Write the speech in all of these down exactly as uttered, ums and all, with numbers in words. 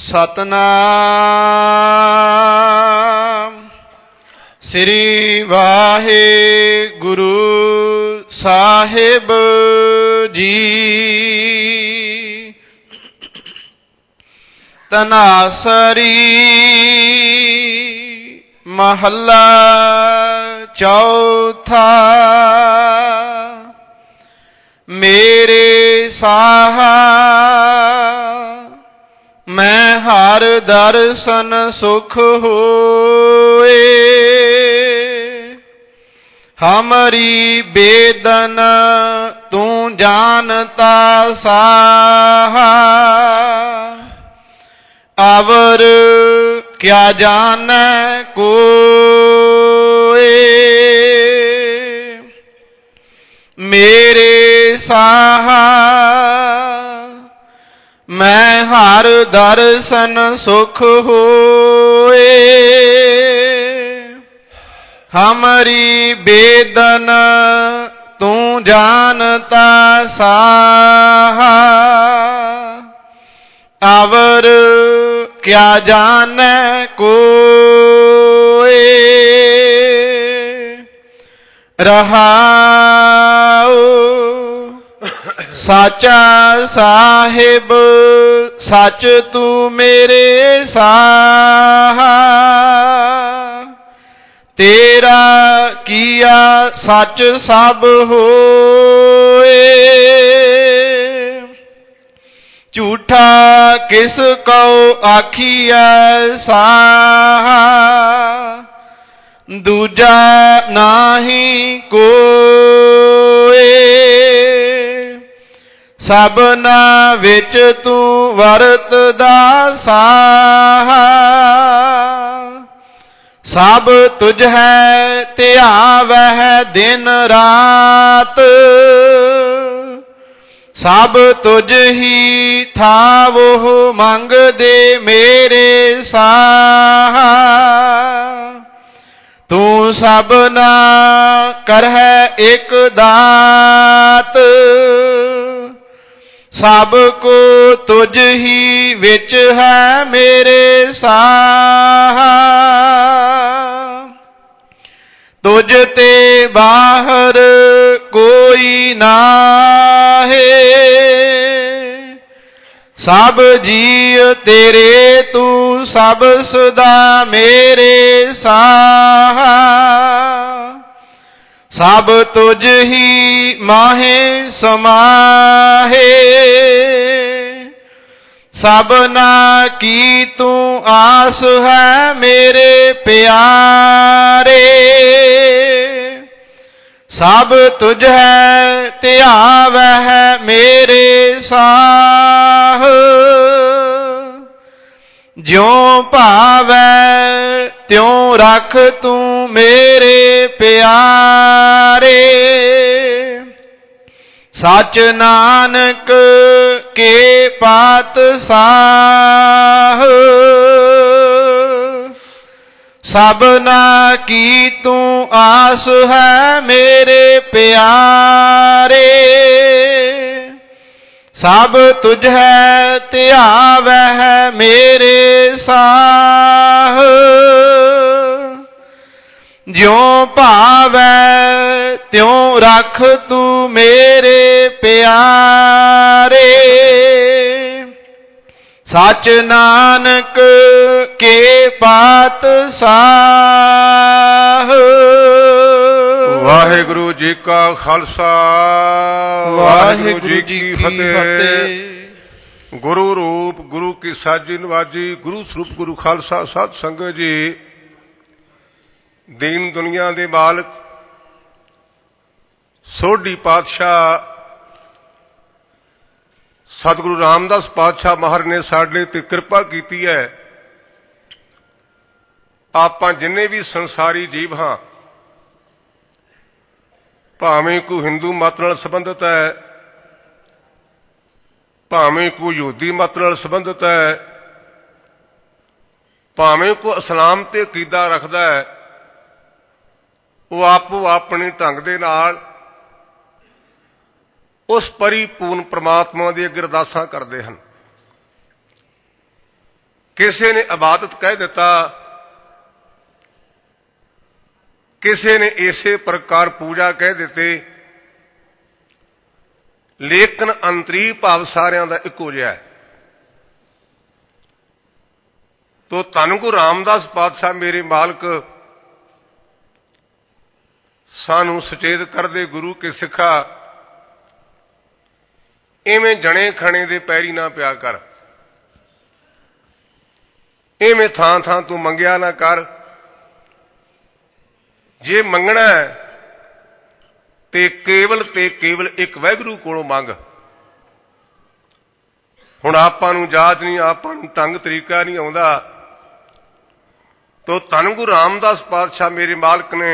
ਸਤਨਾਮ ਸ੍ਰੀ ਵਾਹਿਗੁਰੂ ਸਾਹਿਬ ਜੀ। ਤਨਾਸਰੀ ਮਹੱਲਾ ਚੌਥਾ। ਮੇਰੇ ਸਾਹਾ ਮੈਂ ਹਰ ਦਰਸ਼ਨ ਸੁਖ ਹੋਏ। ਹਮਰੀ ਬੇਦਨ ਤੂੰ ਜਾਨਤਾ ਸਾਹਾ। ਅਵਰ ਕਿਆ ਜਾਨੈ ਕੋਇ। ਮੇਰੇ ਸਾਹਾ ਮੈਂ ਹਰ ਦਰਸ਼ਨ ਸੁਖ ਹੋਏ। ਹਮਰੀ ਬੇਦਨ ਤੂੰ ਜਾਨਤਾ ਸਾਹਾ। ਅਵਰ ਕਿਆ ਜਾਨੈ ਕੋਇ। ਰਹਾਉ ਸਾਚਾ ਸਾਹਿਬ ਸੱਚ ਤੂੰ ਮੇਰੇ ਸਾਹਾ। ਤੇਰਾ ਕੀਆ ਸੱਚ ਸਭ ਹੋਏ। ਝੂਠਾ ਕਿਸ ਕਉ ਆਖੀਐ ਸਾਹਾ। ਦੂਜਾ ਨਾਹੀ ਕੋਇ। ਸਭਨਾ ਵਿੱਚ ਤੂੰ ਵਰਤਦਾ ਸਾਹਾ। ਸਭ ਤੁਝ ਹੈ ਧਿਆਵਹਿ ਦਿਨ ਰਾਤ। ਸਭ ਤੁਝ ਹੀ ਥਾਵਹੁ ਮੰਗਦੇ ਮੇਰੇ ਸਾਹਾ। ਤੂੰ ਸਭਨਾ ਕਰਹਿ ਇਕ ਦਾਤ। ਸਭ ਕੋ ਤੁਝ ਹੀ ਵਿੱਚ ਹੈ ਮੇਰੇ ਸਾਹਾ। ਤੁਝ ਤੇ ਬਾਹਰ ਕੋਈ ਨਾਹੀ। ਸਭ ਜੀਅ ਤੇਰੇ ਤੂੰ ਸਭ ਸਦਾ ਮੇਰੇ ਸਾਹਾ। ਸਭ ਤੁਝ ਹੀ ਮਾਹੇ ਸਮਾਹੇ। ਸਭਨਾ ਕੀ ਤੂੰ ਆਸ ਹੈ ਮੇਰੇ ਪਿਆਰੇ। ਸਭ ਤੁਝ ਹੈ ਧਿਆਵਹਿ ਮੇਰੇ ਸਾਹ। ਜਿਉ ਭਾਵੈ ਤਿਉ ਰਖ ਤੂੰ ਮੇਰੇ ਪਿਆਰੇ। ਸੱਚ ਨਾਨਕ ਕੇ ਪਾਤਸ਼ਾਹ। ਸਭਨਾ ਕੀ ਤੂੰ ਆਸ ਹੈ ਮੇਰੇ ਪਿਆਰੇ। ਸਭ ਤੁਝ ਹੈ ਧਿਆਵਹਿ ਮੇਰੇ ਸਾਹ। ਜਿਉ ਭਾਵੈ ਤਿਉ ਰਖ ਤੂੰ ਮੇਰੇ ਪਿਆਰੇ। ਸੱਚ ਨਾਨਕ ਕੇ ਪਾਤਸ਼ਾਹ। ਵਾਹਿਗੁਰੂ ਜੀ ਕਾ ਖਾਲਸਾ ਵਾਹਿਗੁਰੂ ਜੀ ਕੀ ਫਤਿਹ। ਗੁਰੂ ਰੂਪ ਗੁਰੂ ਕੀ ਸਾਜੀ ਨਵਾਜੀ। ਗੁਰੂ ਸਰੂਪ ਗੁਰੂ ਖਾਲਸਾ ਸਾਧ ਸੰਗਤ ਜੀ। ਦੀਨ ਦੁਨੀਆ ਦੇ ਮਾਲਕ ਸੋਢੀ ਪਾਤਸ਼ਾਹ ਸਤਿਗੁਰੂ ਰਾਮਦਾਸ ਪਾਤਸ਼ਾਹ ਮਹਾਰਾਜ ਨੇ ਸਾਡੇ ਤੇ ਕਿਰਪਾ ਕੀਤੀ ਹੈ। ਆਪਾਂ ਜਿੰਨੇ ਵੀ ਸੰਸਾਰੀ ਜੀਵ ਹਾਂ, ਭਾਵੇਂ ਕੋਈ ਹਿੰਦੂ ਮਤ ਨਾਲ ਸੰਬੰਧਿਤ ਹੈ, ਭਾਵੇਂ ਕੋਈ ਯਹੂਦੀ ਮਤ ਨਾਲ ਸੰਬੰਧਿਤ ਹੈ, ਭਾਵੇਂ ਕੋਈ ਇਸਲਾਮ ਤੇ ਅਕੀਦਾ ਰੱਖਦਾ ਹੈ, ਉਹ ਆਪੋ ਆਪਣੇ ਢੰਗ ਦੇ ਨਾਲ ਉਸ ਪਰਿਪੂਰਨ ਪ੍ਰਮਾਤਮਾ ਦੀ ਅਗੇ ਅਰਦਾਸਾਂ ਕਰਦੇ ਹਨ। ਕਿਸੇ ਨੇ ਇਬਾਦਤ ਕਹਿ ਦਿੱਤਾ, ਕਿਸੇ ਨੇ ਇਸੇ ਪ੍ਰਕਾਰ ਪੂਜਾ ਕਹਿ ਦਿੱਤੇ, ਲੇਕਿਨ ਅੰਤਰੀ ਭਾਵ ਸਾਰਿਆਂ ਦਾ ਇੱਕੋ ਜਿਹਾ ਹੈ। ਤੋ ਧੰਨ ਗੁਰੂ ਰਾਮਦਾਸ ਪਾਤਸ਼ਾਹ ਮੇਰੇ ਮਾਲਕ ਸਾਨੂੰ ਸੁਚੇਤ ਕਰਦੇ, ਗੁਰੂ ਕੇ ਸਿੱਖਾ ਇਵੇਂ ਜਣੇ ਖਣੇ ਦੇ ਪੈਰੀ ਨਾ ਪਿਆ ਕਰ, ਇਵੇਂ ਥਾਂ ਥਾਂ ਤੂੰ ਮੰਗਿਆ ਨਾ ਕਰ। ਜੇ ਮੰਗਣਾ ਤੇ ਕੇਵਲ ਤੇ ਕੇਵਲ ਇੱਕ ਵਾਹਿਗੁਰੂ ਕੋਲੋਂ ਮੰਗ। ਹੁਣ ਆਪਾਂ ਨੂੰ ਜਾਚ ਨਹੀਂ, ਆਪਾਂ ਨੂੰ ਢੰਗ ਤਰੀਕਾ ਨਹੀਂ ਆਉਂਦਾ, ਤੋ ਧੰਨ ਗੁਰੂ ਰਾਮਦਾਸ ਪਾਤਸ਼ਾਹ ਮੇਰੇ ਮਾਲਕ ਨੇ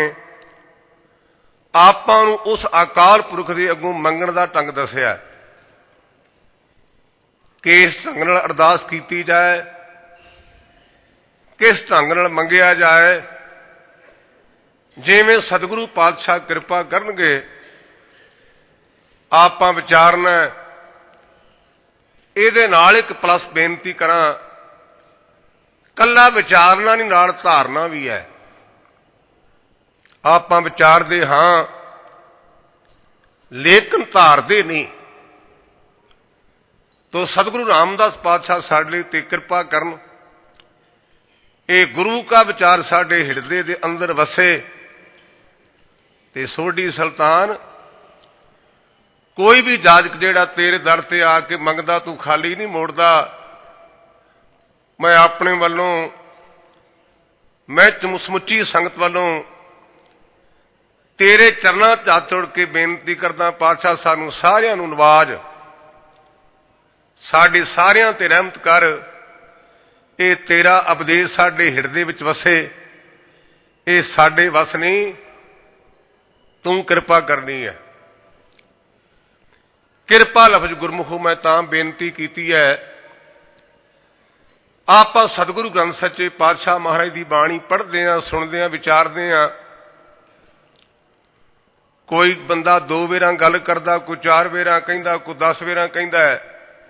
ਆਪਾਂ ਨੂੰ ਉਸ ਅਕਾਲ ਪੁਰਖ ਦੇ ਅੱਗੋਂ ਮੰਗਣ ਦਾ ਢੰਗ ਦੱਸਿਆ ਕਿ ਇਸ ਢੰਗ ਨਾਲ ਅਰਦਾਸ ਕੀਤੀ ਜਾਏ, ਕਿਸ ਢੰਗ ਨਾਲ ਮੰਗਿਆ ਜਾਏ। ਜਿਵੇਂ ਸਤਿਗੁਰੂ ਪਾਤਸ਼ਾਹ ਕਿਰਪਾ ਕਰਨਗੇ ਆਪਾਂ ਵਿਚਾਰਨਾ। ਇਹਦੇ ਨਾਲ ਇੱਕ ਪਲਸ ਬੇਨਤੀ ਕਰਾਂ, ਕੱਲਾ ਵਿਚਾਰਨਾ ਨਹੀਂ, ਨਾਲ ਧਾਰਨਾ ਵੀ ਹੈ। ਆਪਾਂ ਵਿਚਾਰਦੇ ਹਾਂ ਲੇਕਿਨ ਧਾਰਦੇ ਨਹੀਂ। ਤੋ ਸਤਿਗੁਰੂ ਰਾਮਦਾਸ ਪਾਤਸ਼ਾਹ ਸਾਡੇ ਤੇ ਕਿਰਪਾ ਕਰਨ, ਇਹ ਗੁਰੂ ਕਾ ਵਿਚਾਰ ਸਾਡੇ ਹਿਰਦੇ ਦੇ ਅੰਦਰ ਵਸੇ ਤੇ ਸੋਢੀ ਸੁਲਤਾਨ ਕੋਈ ਵੀ ਜਾਜਕ ਜਿਹੜਾ ਤੇਰੇ ਦਰ ਤੇ ਆ ਕੇ ਮੰਗਦਾ ਤੂੰ ਖਾਲੀ ਨਹੀਂ ਮੋੜਦਾ। ਮੈਂ ਆਪਣੇ ਵੱਲੋਂ, ਮੈਂ ਸਮੁੱਚੀ ਸੰਗਤ ਵੱਲੋਂ ਤੇਰੇ ਚਰਨਾਂ 'ਚ ਹੱਥ ਜੋੜ ਕੇ ਬੇਨਤੀ ਕਰਦਾ, ਪਾਤਸ਼ਾਹ ਸਾਨੂੰ ਸਾਰਿਆਂ ਨੂੰ ਨਵਾਜ, ਸਾਡੇ ਸਾਰਿਆਂ ਤੇ ਰਹਿਮਤ ਕਰ। ਇਹ ਤੇਰਾ ਉਪਦੇਸ਼ ਸਾਡੇ ਹਿਰਦੇ ਵਿੱਚ ਵਸੇ, ਇਹ ਸਾਡੇ ਵਸ ਨਹੀਂ, ਤੂੰ ਕਿਰਪਾ ਕਰਨੀ ਹੈ। ਕਿਰਪਾ ਲਫ਼ਜ਼ ਗੁਰਮੁਖੋਂ ਮੈਂ ਤਾਂ ਬੇਨਤੀ ਕੀਤੀ ਹੈ, ਆਪਾਂ ਸਤਿਗੁਰੂ ਗ੍ਰੰਥ ਸੱਚੇ ਪਾਤਸ਼ਾਹ ਮਹਾਰਾਜ ਦੀ ਬਾਣੀ ਪੜ੍ਹਦੇ ਹਾਂ, ਸੁਣਦੇ ਹਾਂ, ਵਿਚਾਰਦੇ ਹਾਂ। ਕੋਈ ਬੰਦਾ ਦੋ ਵੇਰਾਂ ਗੱਲ ਕਰਦਾ, ਕੋਈ ਚਾਰ ਵੇਰਾਂ ਕਹਿੰਦਾ, ਕੋਈ ਦਸ ਵੇਰਾਂ ਕਹਿੰਦਾ ਹੈ,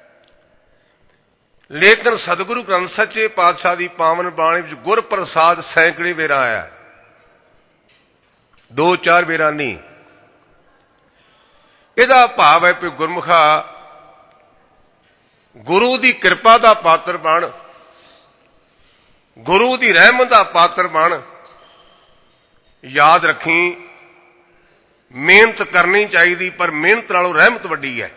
ਲੇਕਿਨ ਸਤਿਗੁਰੂ ਗ੍ਰੰਥ ਸੱਚੇ ਪਾਤਸ਼ਾਹ ਦੀ ਪਾਵਨ ਬਾਣੀ ਵਿੱਚ ਗੁਰ ਪ੍ਰਸਾਦ ਸੈਂਕੜੇ ਵੇਰਾਂ ਆਇਆ, ਦੋ ਚਾਰ ਵੇਰਾਂ ਨਹੀਂ। ਇਹਦਾ ਭਾਵ ਹੈ ਕਿ ਗੁਰਮੁਖਾ ਗੁਰੂ ਦੀ ਕਿਰਪਾ ਦਾ ਪਾਤਰ ਬਣ, ਗੁਰੂ ਦੀ ਰਹਿਮਤ ਦਾ ਪਾਤਰ ਬਣ। ਯਾਦ ਰੱਖੀ, ਮਿਹਨਤ ਕਰਨੀ ਚਾਹੀਦੀ, ਪਰ ਮਿਹਨਤ ਨਾਲੋਂ ਰਹਿਮਤ ਵੱਡੀ ਹੈ।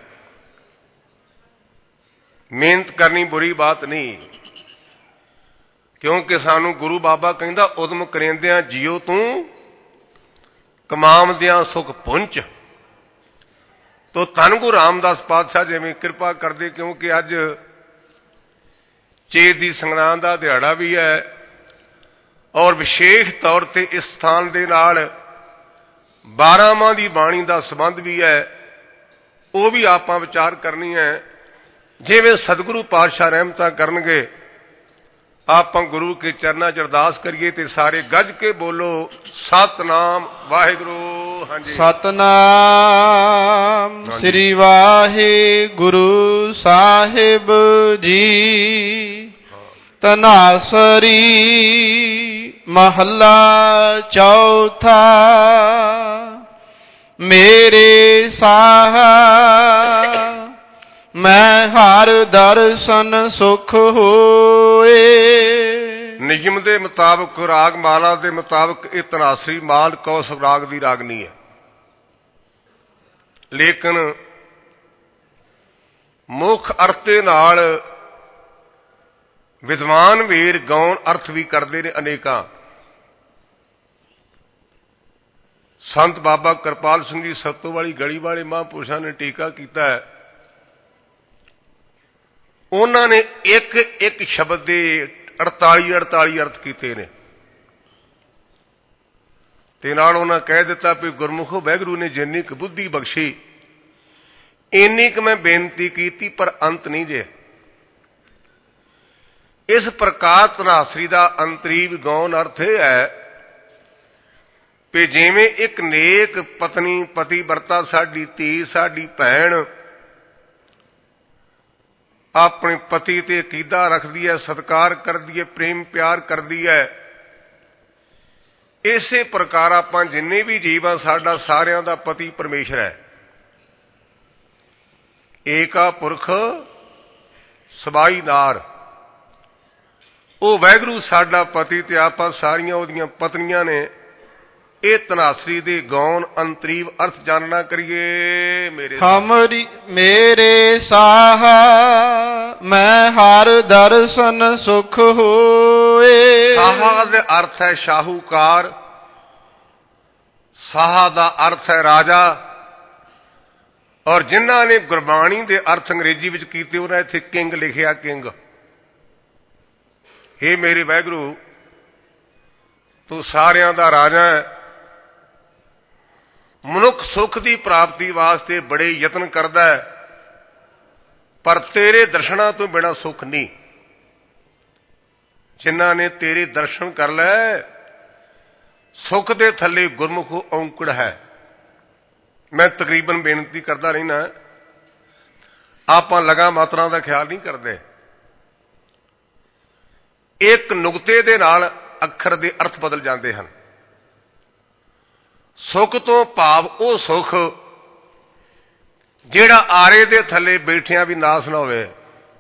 ਮਿਹਨਤ ਕਰਨੀ ਬੁਰੀ ਬਾਤ ਨਹੀਂ, ਕਿਉਂਕਿ ਸਾਨੂੰ ਗੁਰੂ ਬਾਬਾ ਕਹਿੰਦਾ ਉਦਮ ਕਰੇਂਦਿਆਂ ਜੀਓ ਤੂੰ, ਕਮਾਵਦਿਆਂ ਸੁਖ ਪੁੰਚ। ਤੋ ਧੰਨ ਗੁਰੂ ਰਾਮਦਾਸ ਪਾਤਸ਼ਾਹ ਜਿਵੇਂ ਕਿਰਪਾ ਕਰਦੇ, ਕਿਉਂਕਿ ਅੱਜ ਚੇਤ ਦੀ ਸੰਗਰਾਂਦ ਦਾ ਦਿਹਾੜਾ ਵੀ ਹੈ ਔਰ ਵਿਸ਼ੇਸ਼ ਤੌਰ ਤੇ ਇਸ ਸਥਾਨ ਦੇ ਨਾਲ ਬਾਰਾਂਮਾਹ ਦੀ ਬਾਣੀ ਦਾ ਸੰਬੰਧ ਵੀ ਹੈ, ਉਹ ਵੀ ਆਪਾਂ ਵਿਚਾਰ ਕਰਨੀ ਹੈ। ਜਿਵੇਂ ਸਤਿਗੁਰੂ ਪਾਤਸ਼ਾਹ ਰਹਿਮਤਾਂ ਕਰਨਗੇ, ਆਪਾਂ ਗੁਰੂ ਕੇ ਚਰਨਾਂ 'ਚ ਅਰਦਾਸ ਕਰੀਏ ਤੇ ਸਾਰੇ ਗੱਜ ਕੇ ਬੋਲੋ ਸਤਨਾਮ ਵਾਹਿਗੁਰੂ। ਹਾਂਜੀ, ਸਤਨਾਮ ਸ੍ਰੀ ਵਾਹਿਗੁਰੂ ਸਾਹਿਬ ਜੀ। ਤਨਾਸਰੀ ਮਹੱਲਾ ਚੌਥਾ। ਮੇਰੇ ਸਾਹ ਮੈਂ ਹਰ ਦਰਸ਼ਨ ਸੁਖ ਹੋਏ। ਨਿਯਮ ਦੇ ਮੁਤਾਬਕ, ਰਾਗ ਮਾਲਾ ਦੇ ਮੁਤਾਬਕ ਇਹ ਤਨਾਸਰੀ ਮਾਲ ਕੌਸ ਰਾਗ ਦੀ ਰਾਗਨੀ ਹੈ, ਲੇਕਿਨ ਮੁੱਖ ਅਰਥ ਦੇ ਨਾਲ ਵਿਦਵਾਨ ਵੀਰ ਗੌਣ ਅਰਥ ਵੀ ਕਰਦੇ ਨੇ ਅਨੇਕਾਂ। ਸੰਤ ਬਾਬਾ ਕਿਰਪਾਲ ਸਿੰਘ ਜੀ ਸੱਤੋ ਵਾਲੀ ਗਲੀ ਵਾਲੇ ਮਹਾਂਪੁਰਸ਼ਾਂ ਨੇ ਟੀਕਾ ਕੀਤਾ ਹੈ। ਉਹਨਾਂ ਨੇ ਇੱਕ ਇੱਕ ਸ਼ਬਦ ਦੇ ਅੜਤਾਲੀ ਅੜਤਾਲੀ ਅਰਥ ਕੀਤੇ ਨੇ ਤੇ ਨਾਲ ਉਹਨਾਂ ਕਹਿ ਦਿੱਤਾ ਵੀ ਗੁਰਮੁਖੋ ਵਾਹਿਗੁਰੂ ਨੇ ਜਿੰਨੀ ਕੁ ਬੁੱਧੀ ਬਖਸ਼ੀ ਇੰਨੀ ਕੁ ਮੈਂ ਬੇਨਤੀ ਕੀਤੀ, ਪਰ ਅੰਤ ਨਹੀਂ ਜੇ। ਇਸ ਪ੍ਰਕਾਰ ਤਨਾਸਰੀ ਦਾ ਅੰਤਰੀਵ ਗੌਣ ਅਰਥ ਇਹ ਹੈ ਕਿ ਜਿਵੇਂ ਇੱਕ ਨੇਕ ਪਤਨੀ ਪਤੀ ਵਰਤਾ, ਸਾਡੀ ਧੀ, ਸਾਡੀ ਭੈਣ ਆਪਣੇ ਪਤੀ ਤੇ ਅਕੀਦਾ ਰੱਖਦੀ ਹੈ, ਸਤਿਕਾਰ ਕਰਦੀ ਹੈ, ਪ੍ਰੇਮ ਪਿਆਰ ਕਰਦੀ ਹੈ। ਇਸੇ ਪ੍ਰਕਾਰ ਆਪਾਂ ਜਿੰਨੇ ਵੀ ਜੀਵ ਆ, ਸਾਡਾ ਸਾਰਿਆਂ ਦਾ ਪਤੀ ਪਰਮੇਸ਼ਰ ਹੈ। ਏਕਾ ਪੁਰਖ ਸਬਾਈ ਨਾਰ, ਉਹ ਵਾਹਿਗੁਰੂ ਸਾਡਾ ਪਤੀ ਤੇ ਆਪਾਂ ਸਾਰੀਆਂ ਉਹਦੀਆਂ ਪਤਨੀਆਂ ਨੇ। ਇਹ ਤਨਾਸਰੀ ਦੇ ਗੌਣ ਅੰਤਰੀਵ ਅਰਥ ਜਾਣਨਾ ਕਰੀਏ। ਮੇਰੇ ਹਮਰੀ ਮੇਰੇ ਸਾਹਾ ਮੈਂ ਹਰ ਦਰਸ਼ਨ ਸੁਖ ਹੋਏ। ਸਾਹਾ ਦੇ ਅਰਥ ਹੈ ਸ਼ਾਹੂਕਾਰ, ਸਾਹਾ ਦਾ ਅਰਥ ਹੈ ਰਾਜਾ। ਔਰ ਜਿਨ੍ਹਾਂ ਨੇ ਗੁਰਬਾਣੀ ਦੇ ਅਰਥ ਅੰਗਰੇਜ਼ੀ ਵਿੱਚ ਕੀਤੇ ਉਹਨਾਂ ਇੱਥੇ ਕਿੰਗ ਲਿਖਿਆ, ਕਿੰਗ। ਹੇ ਮੇਰੇ ਵਾਹਿਗੁਰੂ, ਤੂੰ ਸਾਰਿਆਂ ਦਾ ਰਾਜਾ ਹੈ। ਮਨੁੱਖ ਸੁੱਖ ਦੀ ਪ੍ਰਾਪਤੀ ਵਾਸਤੇ ਬੜੇ ਯਤਨ ਕਰਦਾ ਹੈ, ਪਰ ਤੇਰੇ ਦਰਸ਼ਨਾਂ ਤੋਂ ਬਿਨਾਂ ਸੁੱਖ ਨਹੀਂ। ਜਿਨ੍ਹਾਂ ਨੇ ਤੇਰੇ ਦਰਸ਼ਨ ਕਰ ਲਏ, ਸੁੱਖ ਦੇ ਥੱਲੇ ਗੁਰਮੁਖ ਔਂਕੜ ਹੈ। ਮੈਂ ਤਕਰੀਬਨ ਬੇਨਤੀ ਕਰਦਾ ਰਹਿਣਾ, ਆਪਾਂ ਲਗਾ ਮਾਤਰਾ ਦਾ ਖਿਆਲ ਨਹੀਂ ਕਰਦੇ। ਇੱਕ ਨੁਕਤੇ ਦੇ ਨਾਲ ਅੱਖਰ ਦੇ ਅਰਥ ਬਦਲ ਜਾਂਦੇ ਹਨ। ਸੁੱਖ ਤੋਂ ਭਾਵ ਉਹ ਸੁੱਖ ਜਿਹੜਾ ਆਰੇ ਦੇ ਥੱਲੇ ਬੈਠਿਆਂ ਵੀ ਨਾਸ ਨਾ ਹੋਵੇ।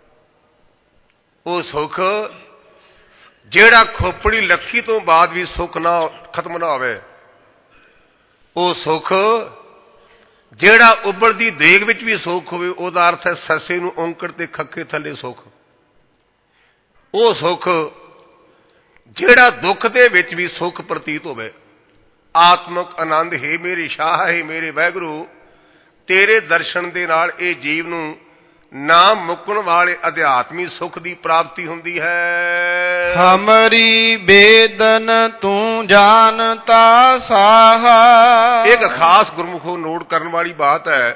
ਉਹ ਸੁੱਖ ਜਿਹੜਾ ਖੋਪੜੀ ਲੱਖੀ ਤੋਂ ਬਾਅਦ ਵੀ ਸੁੱਖ ਨਾ ਖਤਮ ਨਾ ਹੋਵੇ। ਉਹ ਸੁੱਖ ਜਿਹੜਾ ਉੱਬਲਦੀ ਦੇਗ ਵਿੱਚ ਵੀ ਸੁੱਖ ਹੋਵੇ। ਉਹਦਾ ਅਰਥ ਹੈ ਸੱਸੇ ਨੂੰ ਔਂਕੜ ਤੇ ਖੱਖੇ ਥੱਲੇ ਸੁੱਖ। ਉਹ ਸੁੱਖ ਜਿਹੜਾ ਦੁੱਖ ਦੇ ਵਿੱਚ ਵੀ ਸੁੱਖ ਪ੍ਰਤੀਤ ਹੋਵੇ। ਆਤਮਕ ਆਨੰਦ। ਹੈ ਮੇਰੇ ਸ਼ਾਹ, ਹੈ ਮੇਰੇ ਵਾਹਿਗੁਰੂ, ਤੇਰੇ ਦਰਸ਼ਨ ਦੇ ਨਾਲ ਇਹ ਜੀਵ ਨੂੰ ਨਾ ਮੁੱਕਣ ਵਾਲੇ ਅਧਿਆਤਮੀ ਸੁੱਖ ਦੀ ਪ੍ਰਾਪਤੀ ਹੁੰਦੀ ਹੈ। ਹਮਰੀ ਬੇਦਨ ਤੂੰ ਜਾਣਤਾ ਸਾਹਾ। ਇੱਕ ਖਾਸ ਗੁਰਮੁਖੋ ਨੋਟ ਕਰਨ ਵਾਲੀ ਬਾਤ ਹੈ।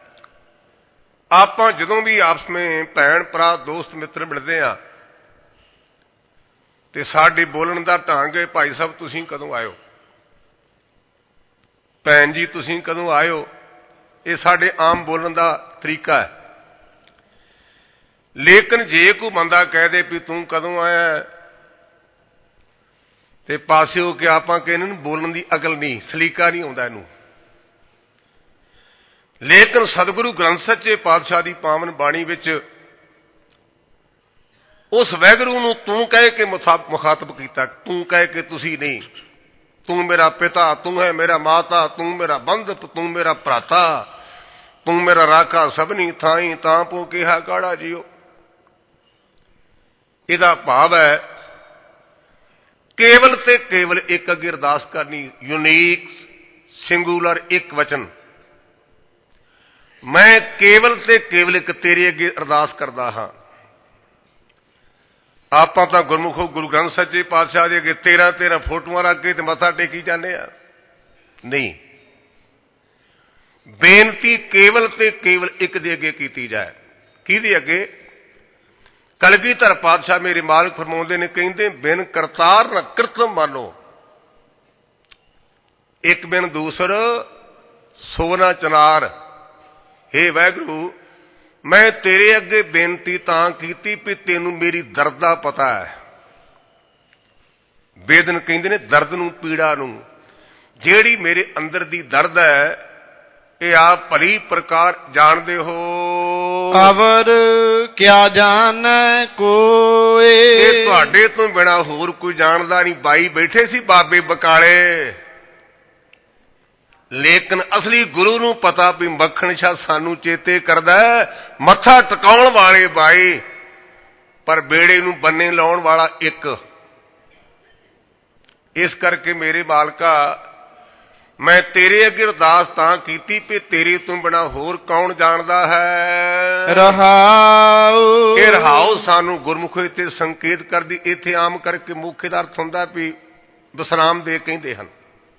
ਆਪਾਂ ਜਦੋਂ ਵੀ ਆਪਸ ਵਿੱਚ ਭੈਣ ਭਰਾ ਦੋਸਤ ਮਿੱਤਰ ਮਿਲਦੇ ਆ ਤੇ ਸਾਡੇ ਬੋਲਣ ਦਾ ਢੰਗ ਹੈ, ਭਾਈ ਸਾਹਿਬ ਤੁਸੀਂ ਕਦੋਂ ਆਇਓ, ਭੈਣ ਜੀ ਤੁਸੀਂ ਕਦੋਂ ਆਇਓ, ਇਹ ਸਾਡੇ ਆਮ ਬੋਲਣ ਦਾ ਤਰੀਕਾ ਹੈ। ਲੇਕਿਨ ਜੇ ਕੋਈ ਬੰਦਾ ਕਹਿ ਦੇ ਵੀ ਤੂੰ ਕਦੋਂ ਆਇਆ ਤੇ ਪਾਸੇ ਹੋ ਕੇ ਆਪਾਂ ਕਹਿੰਦੇ ਨੂੰ ਬੋਲਣ ਦੀ ਅਕਲ ਨਹੀਂ, ਸਲੀਕਾ ਨਹੀਂ ਆਉਂਦਾ ਇਹਨੂੰ। ਲੇਕਿਨ ਸਤਿਗੁਰੂ ਗ੍ਰੰਥ ਸੱਚੇ ਪਾਤਸ਼ਾਹ ਦੀ ਪਾਵਨ ਬਾਣੀ ਵਿੱਚ ਉਸ ਵਾਹਿਗੁਰੂ ਨੂੰ ਤੂੰ ਕਹਿ ਕੇ ਮੁਖਾਤਬ ਕੀਤਾ। ਤੂੰ ਕਹਿ ਕੇ ਤੁਸੀਂ ਨਹੀਂ। ਤੂੰ ਮੇਰਾ ਪਿਤਾ, ਤੂੰ ਹੈ ਮੇਰਾ ਮਾਤਾ, ਤੂੰ ਮੇਰਾ ਬੰਧਪ, ਤੂੰ ਮੇਰਾ ਭਰਾਤਾ, ਤੂੰ ਮੇਰਾ ਰਾਖਾ ਸਭਨੀ ਥਾਈ ਤਾਂ ਪੋ ਕਿਹਾ ਕਾੜਾ ਜੀਓ। ਇਹਦਾ ਭਾਵ ਹੈ ਕੇਵਲ ਤੇ ਕੇਵਲ ਇੱਕ ਅੱਗੇ ਅਰਦਾਸ ਕਰਨੀ, ਯੂਨੀਕ ਸਿੰਗੂਲਰ ਇੱਕ ਵਚਨ। ਮੈਂ ਕੇਵਲ ਤੇ ਕੇਵਲ ਇੱਕ ਤੇਰੇ ਅੱਗੇ ਅਰਦਾਸ ਕਰਦਾ ਹਾਂ। ਆਪਾਂ ਤਾਂ ਗੁਰਮੁਖੋ ਗੁਰੂ ਗ੍ਰੰਥ ਸੱਚੇ ਪਾਤਸ਼ਾਹ ਦੇ ਅੱਗੇ ਤੇਰਾਂ ਤੇਰਾਂ ਫੋਟੋਆਂ ਰੱਖ ਕੇ ਤੇ ਮੱਥਾ ਟੇਕੀ ਜਾਂਦੇ ਆ। ਨਹੀਂ, ਬੇਨਤੀ ਕੇਵਲ ਤੇ ਕੇਵਲ ਇੱਕ ਦੇ ਅੱਗੇ ਕੀਤੀ ਜਾਏ। ਕਿਹਦੇ ਅੱਗੇ? ਕਲਗੀਧਰ ਪਾਤਸ਼ਾਹ ਮੇਰੇ ਮਾਲਕ ਫਰਮਾਉਂਦੇ ਨੇ, ਕਹਿੰਦੇ ਬਿਨ ਕਰਤਾਰ ਨ ਕਿਰਤ ਮਾਨੋ। ਇੱਕ ਬਿਨ ਦੂਸਰ ਸੋ ਨ ਚਨਾਰ। ਹੇ ਵਾਹਿਗੁਰੂ, ਮੈਂ ਤੇਰੇ ਅੱਗੇ ਬੇਨਤੀ ਤਾਂ ਕੀਤੀ ਵੀ ਤੈਨੂੰ ਮੇਰੀ ਦਰਦ ਦਾ ਪਤਾ ਹੈ। ਵੇਦਨ ਕਹਿੰਦੇ ਨੇ ਦਰਦ ਨੂੰ, ਪੀੜਾ ਨੂੰ। ਜਿਹੜੀ ਮੇਰੇ ਅੰਦਰ ਦੀ ਦਰਦ ਹੈ ਇਹ ਆਪ ਭਲੀ ਪ੍ਰਕਾਰ ਜਾਣਦੇ ਹੋ। ਅਵਰ ਕਿਆ ਜਾਣੈ ਕੋਏ। ਇਹ ਤੁਹਾਡੇ ਤੋਂ ਬਿਨਾਂ ਹੋਰ ਕੋਈ ਜਾਣਦਾ ਨਹੀਂ। ਬਾਈ ਬੈਠੇ ਸੀ ਬਾਬੇ ਬਕਾਲੇ, ਲੇਕਿਨ ਅਸਲੀ ਗੁਰੂ ਨੂੰ ਪਤਾ ਵੀ ਮੱਖਣ ਸ਼ਾਹ ਸਾਨੂੰ ਚੇਤੇ ਕਰਦਾ, ਮੱਥਾ ਟਿਕਾਉਣ ਵਾਲੇ ਬਾਈ, ਪਰ ਬੇੜੇ ਨੂੰ ਬੰਨੇ ਲਾਉਣ ਵਾਲਾ ਇੱਕ। ਇਸ ਕਰਕੇ ਮੇਰੇ ਮਾਲਕਾ, ਮੈਂ ਤੇਰੇ ਅੱਗੇ ਅਰਦਾਸ ਤਾਂ ਕੀਤੀ ਵੀ ਤੇਰੇ ਤੋਂ ਬਿਨਾਂ ਹੋਰ ਕੌਣ ਜਾਣਦਾ ਹੈ। ਰਹਾਉ। ਇਹ ਰਹਾਉ ਸਾਨੂੰ ਗੁਰਮੁਖ ਇੱਥੇ ਸੰਕੇਤ ਕਰਦੀ। ਇੱਥੇ ਆਮ ਕਰਕੇ ਮੁੱਖ ਦਾ ਅਰਥ ਹੁੰਦਾ ਵੀ ਵਿਸਰਾਮ ਦੇ ਕਹਿੰਦੇ ਹਨ।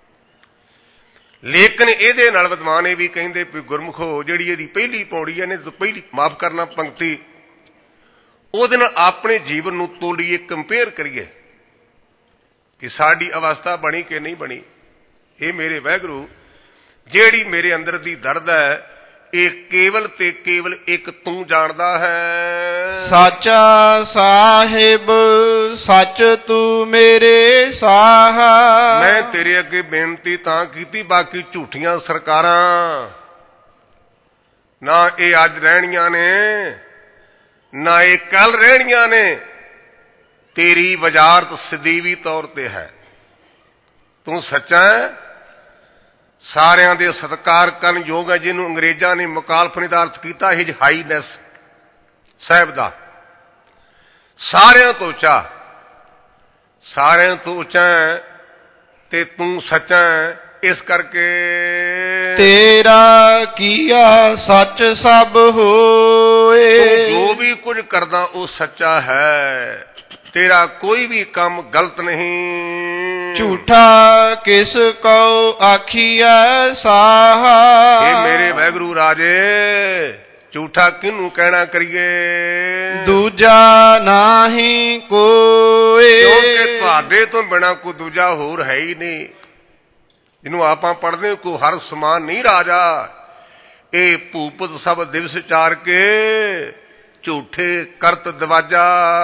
ਲੇਕਿਨ ਇਹਦੇ ਨਾਲ ਵਿਦਵਾਨ ਇਹ ਵੀ ਕਹਿੰਦੇ ਵੀ ਗੁਰਮੁਖੋ ਜਿਹੜੀ ਇਹਦੀ ਪਹਿਲੀ ਪੌੜੀ ਹੈ ਨੇ, ਪਹਿਲੀ ਮਾਫ ਕਰਨਾ ਪੰਕਤੀ, ਉਹਦੇ ਨਾਲ ਆਪਣੇ ਜੀਵਨ ਨੂੰ ਤੋਲੀਏ, ਕੰਪੇਅਰ ਕਰੀਏ ਕਿ ਸਾਡੀ ਅਵਸਥਾ ਬਣੀ ਕਿ ਨਹੀਂ ਬਣੀ। ਇਹ ਮੇਰੇ ਵਾਹਿਗੁਰੂ, ਜਿਹੜੀ ਮੇਰੇ ਅੰਦਰ ਦੀ ਦਰਦ ਹੈ ਇਹ ਕੇਵਲ ਤੇ ਕੇਵਲ ਇੱਕ ਤੂੰ ਜਾਣਦਾ ਹੈ। ਸਾਚਾ ਸਾਹਿਬ ਸੱਚ ਤੂੰ ਮੇਰੇ ਸਾਹਾ। ਮੈਂ ਤੇਰੇ ਅੱਗੇ ਬੇਨਤੀ ਤਾਂ ਕੀਤੀ, ਬਾਕੀ ਝੂਠੀਆਂ ਸਰਕਾਰਾਂ ਨਾ ਇਹ ਅੱਜ ਰਹਿਣੀਆਂ ਨੇ ਨਾ ਇਹ ਕੱਲ ਰਹਿਣੀਆਂ ਨੇ। ਤੇਰੀ ਵਜ਼ਾਰਤ ਸਦੀਵੀ ਤੌਰ ਤੇ ਹੈ। ਤੂੰ ਸੱਚਾ ਹੈ, ਸਾਰਿਆਂ ਦੇ ਸਤਿਕਾਰ ਕਰਨ ਯੋਗ ਹੈ। ਜਿਹਨੂੰ ਅੰਗਰੇਜ਼ਾਂ ਨੇ ਮੁਕਾਲਫਨੀ ਦਾ ਅਰਥ ਕੀਤਾ ਹਿਜ ਹਾਈਨੈਸ ਸਾਹਿਬ ਦਾ, ਸਾਰਿਆਂ ਤੋਂ ਉੱਚਾ, ਸਾਰਿਆਂ ਤੋਂ ਉੱਚਾ ਹੈ ਤੇ ਤੂੰ ਸੱਚਾ ਹੈ। ਇਸ ਕਰਕੇ ਤੇਰਾ ਕੀਆ ਸੱਚ ਸਭ ਹੋਏ। ਤੂੰ ਜੋ ਵੀ ਕੁਝ ਕਰਦਾ ਉਹ ਸੱਚਾ ਹੈ। ਤੇਰਾ ਕੋਈ ਵੀ ਕੰਮ ਗਲਤ ਨਹੀਂ। ਝੂਠਾ ਕਿਸ ਕਉ ਆਖੀਐ ਸਾਹਾ। ਇਹ ਮੇਰੇ ਵਾਹਿਗੁਰੂ ਰਾਜੇ, ਝੂਠਾ ਕਿਹਨੂੰ ਕਹਿਣਾ ਕਰੀਏ। ਦੂਜਾ ਨਾਹੀ ਕੋਈ। ਕਿਉਂਕਿ ਤੁਹਾਡੇ ਤੋਂ ਬਿਨਾਂ ਕੋਈ ਦੂਜਾ ਹੋਰ ਹੈ ਹੀ ਨਹੀਂ। ਜਿਹਨੂੰ ਆਪਾਂ ਪੜ੍ਹਦੇ ਕੋ ਹਰ ਸਮਾਨ ਨਹੀਂ ਰਾਜਾ। ਇਹ ਭੂਪਤ ਸਭ ਦਿਵਸ ਚਾਰ ਕੇ ਝੂਠੇ ਕਰਤ ਦਵਾਜਾ।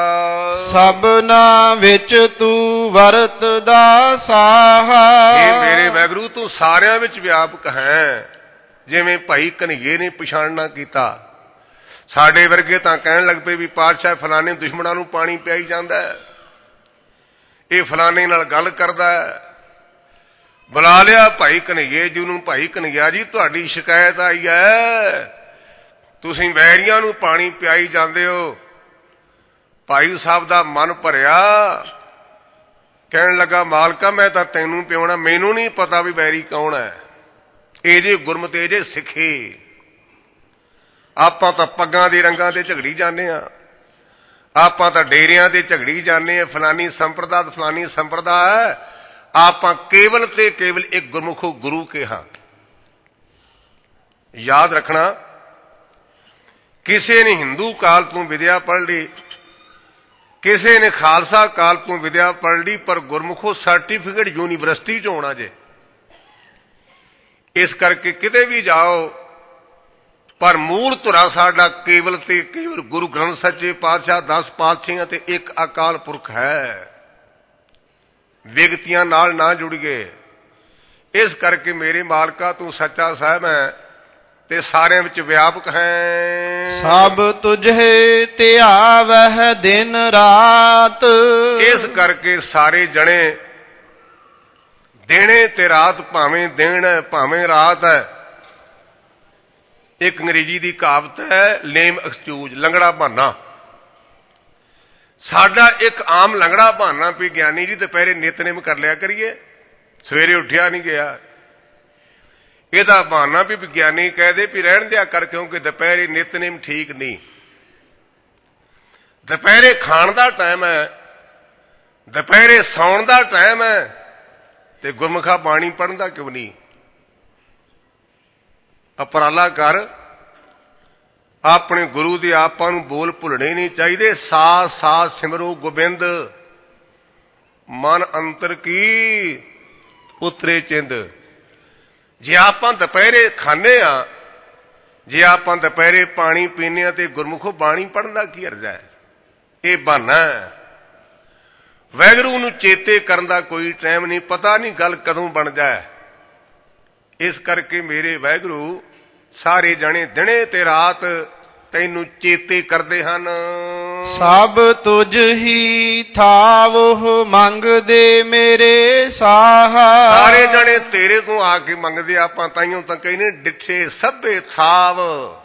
ਸਭਨਾ ਵਿੱਚ ਤੂੰ ਵਰਤਦਾ ਸਾਹਾ। ਇਹ ਮੇਰੇ ਵਾਹਿਗੁਰੂ ਤੂੰ ਸਾਰਿਆਂ ਵਿੱਚ ਵਿਆਪਕ ਹੈ। ਜਿਵੇਂ ਭਾਈ ਕਨਈਏ ਨੇ ਪਛਾਣਨਾ ਕੀਤਾ, ਸਾਡੇ ਵਰਗੇ ਤਾਂ ਕਹਿਣ ਲੱਗ ਪਏ ਵੀ ਪਾਤਸ਼ਾਹ ਫਲਾਣੇ ਦੁਸ਼ਮਣਾਂ ਨੂੰ ਪਾਣੀ ਪਿਆਈ ਜਾਂਦਾ, ਇਹ ਫਲਾਣੇ ਨਾਲ ਗੱਲ ਕਰਦਾ। ਬੁਲਾ ਲਿਆ ਭਾਈ ਕਨਈਏ ਜੀ ਨੂੰ। ਭਾਈ ਕਨਈਆ ਜੀ, ਤੁਹਾਡੀ ਸ਼ਿਕਾਇਤ ਆਈ ਹੈ, ਤੁਸੀਂ ਵੈਰੀਆਂ ਨੂੰ ਪਾਣੀ ਪਿਆਈ ਜਾਂਦੇ ਹੋ। ਭਾਈ ਸਾਹਿਬ ਦਾ ਮਨ ਭਰਿਆ, ਕਹਿਣ ਲੱਗਾ ਮਾਲਕਾ ਮੈਂ ਤਾਂ ਤੈਨੂੰ ਪਿਆਉਣਾ, ਮੈਨੂੰ ਨਹੀਂ ਪਤਾ ਵੀ ਵੈਰੀ ਕੌਣ ਹੈ। ਇਹ ਜੇ ਗੁਰਮਤਿ, ਇਹ ਜੇ ਸਿੱਖੀ। ਆਪਾਂ ਤਾਂ ਪੱਗਾਂ ਦੇ ਰੰਗਾਂ ਤੇ ਝਗੜੀ ਜਾਂਦੇ ਆ, ਆਪਾਂ ਤਾਂ ਡੇਰਿਆਂ ਤੇ ਝਗੜੀ ਜਾਂਦੇ ਆ, ਫਲਾਨੀ ਸੰਪਰਦਾ ਫਲਾਨੀ ਸੰਪਰਦਾ ਹੈ। ਆਪਾਂ ਕੇਵਲ ਤੇ ਕੇਵਲ ਇੱਕ ਗੁਰਮੁਖੋ ਗੁਰੂ ਕੇ ਹਾਂ। ਯਾਦ ਰੱਖਣਾ, ਕਿਸੇ ਨੇ ਹਿੰਦੂ ਕਾਲ ਤੋਂ ਵਿਦਿਆ ਪੜ੍ਹ ਲਈ, ਕਿਸੇ ਨੇ ਖਾਲਸਾ ਕਾਲ ਤੋਂ ਵਿਦਿਆ ਪੜ੍ਹ ਲਈ, ਪਰ ਗੁਰਮੁਖੋ ਸਰਟੀਫਿਕੇਟ ਯੂਨੀਵਰਸਿਟੀ ਚ ਹੋਣਾ ਜੇ। ਇਸ ਕਰਕੇ ਕਿਤੇ ਵੀ ਜਾਓ, ਪਰ ਮੂਲ ਧੁਰਾ ਸਾਡਾ ਕੇਵਲ ਤੇ ਕੇਵਲ ਗੁਰੂ ਗ੍ਰੰਥ ਸੱਚੇ ਪਾਤਸ਼ਾਹ, ਦਸ ਪਾਤਸ਼ਾਹੀਆਂ ਤੇ ਇੱਕ ਅਕਾਲ ਪੁਰਖ ਹੈ। ਵਿਅਕਤੀਆਂ ਨਾਲ ਨਾ ਜੁੜੀਏ। ਇਸ ਕਰਕੇ ਮੇਰੇ ਮਾਲਕਾ ਤੂੰ ਸੱਚਾ ਸਾਹਿਬ ਹੈ ਤੇ ਸਾਰਿਆਂ ਵਿੱਚ ਵਿਆਪਕ ਹੈ। ਸਭ ਤੁਝੇ ਧਿਆਵਹਿ ਦਿਨ ਰਾਤ। ਇਸ ਕਰਕੇ ਸਾਰੇ ਜਣੇ ਦਿਨੇ ਤੇ ਰਾਤ, ਭਾਵੇਂ ਦਿਨ ਹੈ ਭਾਵੇਂ ਰਾਤ ਹੈ। ਇੱਕ ਅੰਗਰੇਜ਼ੀ ਦੀ ਕਹਾਵਤ ਹੈ ਲੇਮ ਐਕਸਕਿਊਜ਼, ਲੰਗੜਾ ਬਹਾਨਾ। ਸਾਡਾ ਇੱਕ ਆਮ ਲੰਗੜਾ ਬਹਾਨਾ ਵੀ ਗਿਆਨੀ ਜੀ ਦੁਪਹਿਰੇ ਨਿਤਨੇਮ ਕਰ ਲਿਆ ਕਰੀਏ, ਸਵੇਰੇ ਉੱਠਿਆ ਨਹੀਂ ਗਿਆ। ਇਹਦਾ ਬਹਾਨਾ ਵੀ ਵਿਗਿਆਨੀ ਕਹਦੇ ਵੀ ਰਹਿਣ ਦਿਆ ਕਰ, ਕਿਉਂਕਿ ਦੁਪਹਿਰੇ ਨਿਤਨੇਮ ਠੀਕ ਨਹੀਂ। ਦੁਪਹਿਰੇ ਖਾਣ ਦਾ ਟਾਈਮ ਹੈ, ਦੁਪਹਿਰੇ ਸੌਣ ਦਾ ਟਾਈਮ ਹੈ, ਤੇ ਗੁਰਮੁਖਾ ਬਾਣੀ ਪੜ੍ਹਨ ਦਾ ਕਿਉਂ ਨਹੀਂ। ਉਪਰਾਲਾ ਕਰ, ਆਪਣੇ ਗੁਰੂ ਦੇ ਆਪਾਂ ਨੂੰ ਬੋਲ ਭੁੱਲਣੇ ਨਹੀਂ ਚਾਹੀਦੇ। ਸਾਥ ਸਾਥ ਸਿਮਰੋ ਗੋਬਿੰਦ, ਮਨ ਅੰਤਰ ਕੀ ਉਤਰੇ ਚਿੰਦ। ਜੇ ਆਪਾਂ ਦੁਪਹਿਰੇ ਖਾਂਦੇ ਆ, ਜੇ ਆਪਾਂ ਦੁਪਹਿਰੇ ਪਾਣੀ ਪੀਂਦੇ ਆ, ਤੇ ਗੁਰਮੁਖੋ ਬਾਣੀ ਪੜ੍ਹਨ ਦਾ ਕੀ ਅਰਜ਼ਾ ਹੈ। ਇਹ ਬਹਾਨਾ ਹੈ। ਵਾਹਿਗੁਰੂ ਨੂੰ ਚੇਤੇ ਕਰਨ ਦਾ ਕੋਈ ਟਾਈਮ ਨਹੀਂ, ਪਤਾ ਨਹੀਂ ਗੱਲ ਕਦੋਂ ਬਣ ਜਾਏ। ਇਸ ਕਰਕੇ ਮੇਰੇ ਵਾਹਿਗੁਰੂ ਸਾਰੇ ਜਣੇ ਦਿਨੇ ਤੇ ਰਾਤ ਤੈਨੂੰ ਚੇਤੇ ਕਰਦੇ ਹਨ। ਸਭ ਤੁਝ ਹੀ ਥਾਵੋ ਮੰਗਦੇ ਮੇਰੇ ਸਾਹਾ। ਸਾਰੇ ਜਣੇ ਤੇਰੇ ਤੋਂ ਆ ਕੇ ਮੰਗਦੇ। ਆਪਾਂ ਤਾਈਓ ਤਾਂ ਕਹਿੰਦੇ ਡਿੱਠੇ ਸਭੇ ਥਾਵ,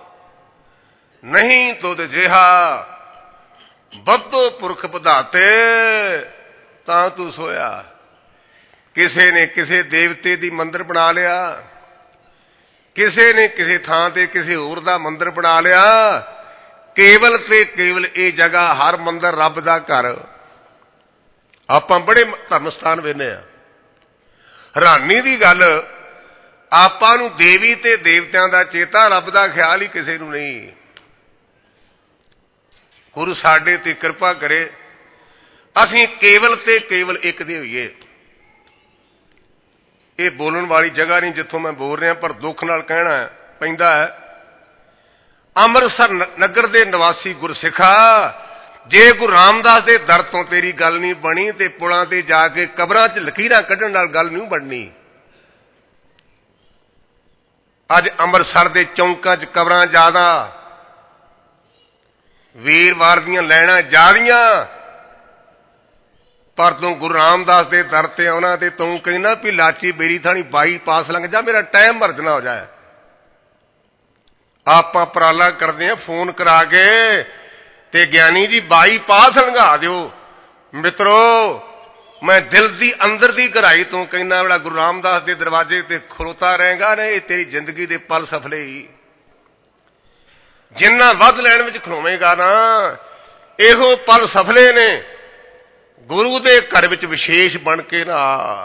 ਨਹੀਂ ਤੁਧ ਜਿਹਾ ਬੱਧੋ ਪੁਰਖ ਵਧਾਤੇ ਤਾਂ ਤੂੰ ਸੋਇਆ। ਕਿਸੇ ਨੇ ਕਿਸੇ ਦੇਵਤੇ ਦੀ ਮੰਦਿਰ ਬਣਾ ਲਿਆ, ਕਿਸੇ ਨੇ ਕਿਸੇ ਥਾਂ ਤੇ ਕਿਸੇ ਹੋਰ ਦਾ ਮੰਦਿਰ ਬਣਾ ਲਿਆ। ਕੇਵਲ ਤੇ ਕੇਵਲ ਇਹ ਜਗ੍ਹਾ, ਹਰ ਮੰਦਿਰ ਰੱਬ ਦਾ ਘਰ। ਆਪਾਂ ਬੜੇ ਧਰਮ ਸਥਾਨ ਵੇਖਦੇ ਆ, ਹੈਰਾਨੀ ਦੀ ਗੱਲ, ਆਪਾਂ ਨੂੰ ਦੇਵੀ ਤੇ ਦੇਵਤਿਆਂ ਦਾ ਚੇਤਾ, ਰੱਬ ਦਾ ਖਿਆਲ ਹੀ ਕਿਸੇ ਨੂੰ ਨਹੀਂ। ਗੁਰੂ ਸਾਡੇ ਤੇ ਕਿਰਪਾ ਕਰੇ, ਅਸੀਂ ਕੇਵਲ ਤੇ ਕੇਵਲ ਇੱਕ ਦੇ ਹੋਈਏ। ਇਹ ਬੋਲਣ ਵਾਲੀ ਜਗ੍ਹਾ ਨਹੀਂ ਜਿੱਥੋਂ ਮੈਂ ਬੋਲ ਰਿਹਾ, ਪਰ ਦੁੱਖ ਨਾਲ ਕਹਿਣਾ ਪੈਂਦਾ ਹੈ। ਅੰਮ੍ਰਿਤਸਰ ਨਗਰ ਦੇ ਨਿਵਾਸੀ ਗੁਰਸਿੱਖਾ, ਜੇ ਗੁਰੂ ਰਾਮਦਾਸ ਦੇ ਦਰ ਤੋਂ ਤੇਰੀ ਗੱਲ ਨਹੀਂ ਬਣੀ ਤੇ ਪੁਲਾਂ ਤੇ ਜਾ ਕੇ ਕਬਰਾਂ 'ਚ ਲਕੀਰਾਂ ਕੱਢਣ ਨਾਲ ਗੱਲ ਨਹੀਂ ਬਣਨੀ। ਅੱਜ ਅੰਮ੍ਰਿਤਸਰ ਦੇ ਚੌਂਕਾਂ 'ਚ ਕਬਰਾਂ ਜ਼ਿਆਦਾ, ਵੀਰਵਾਰ ਦੀਆਂ ਲੈਣਾ ਜ਼ਿਆਦੀਆਂ, ਪਰ ਤੂੰ ਗੁਰੂ ਰਾਮਦਾਸ ਦੇ ਦਰ ਤੇ ਆਉਣਾ ਤੇ ਤੂੰ ਕਹਿੰਦਾ ਵੀ ਲਾਚੀ ਬੇਰੀ ਥਾਣੀ ਬਾਈ ਪਾਸ ਲੰਘ ਜਾ, ਮੇਰਾ ਟਾਈਮ ਮਰਜ ਨਾ ਹੋ ਜਾਏ। ਆਪਾਂ ਉਪਰਾਲਾ ਕਰਦੇ ਹਾਂ ਫੋਨ ਕਰਾ ਕੇ ਤੇ ਗਿਆਨੀ ਜੀ ਬਾਈ ਪਾਸ ਲੰਘਾ ਦਿਓ। ਮਿੱਤਰੋ, ਮੈਂ ਦਿਲ ਦੀ ਅੰਦਰ ਦੀ ਗਹਿਰਾਈ ਤੋਂ ਕਹਿੰਦਾ ਵਾਲਾ ਗੁਰੂ ਰਾਮਦਾਸ ਦੇ ਦਰਵਾਜ਼ੇ ਤੇ ਖਲੋਤਾ ਰਹੇਗਾ ਨਾ, ਇਹ ਤੇਰੀ ਜ਼ਿੰਦਗੀ ਦੇ ਪਲ ਸਫਲੇ ਹੀ। ਜਿੰਨਾ ਵੱਧ ਲੈਣ ਵਿੱਚ ਖਲੋਵੇਂਗਾ ਨਾ, ਇਹੋ ਪਲ ਸਫਲੇ ਨੇ। ਗੁਰੂ ਦੇ ਘਰ ਵਿੱਚ ਵਿਸ਼ੇਸ਼ ਬਣ ਕੇ ਨਾ,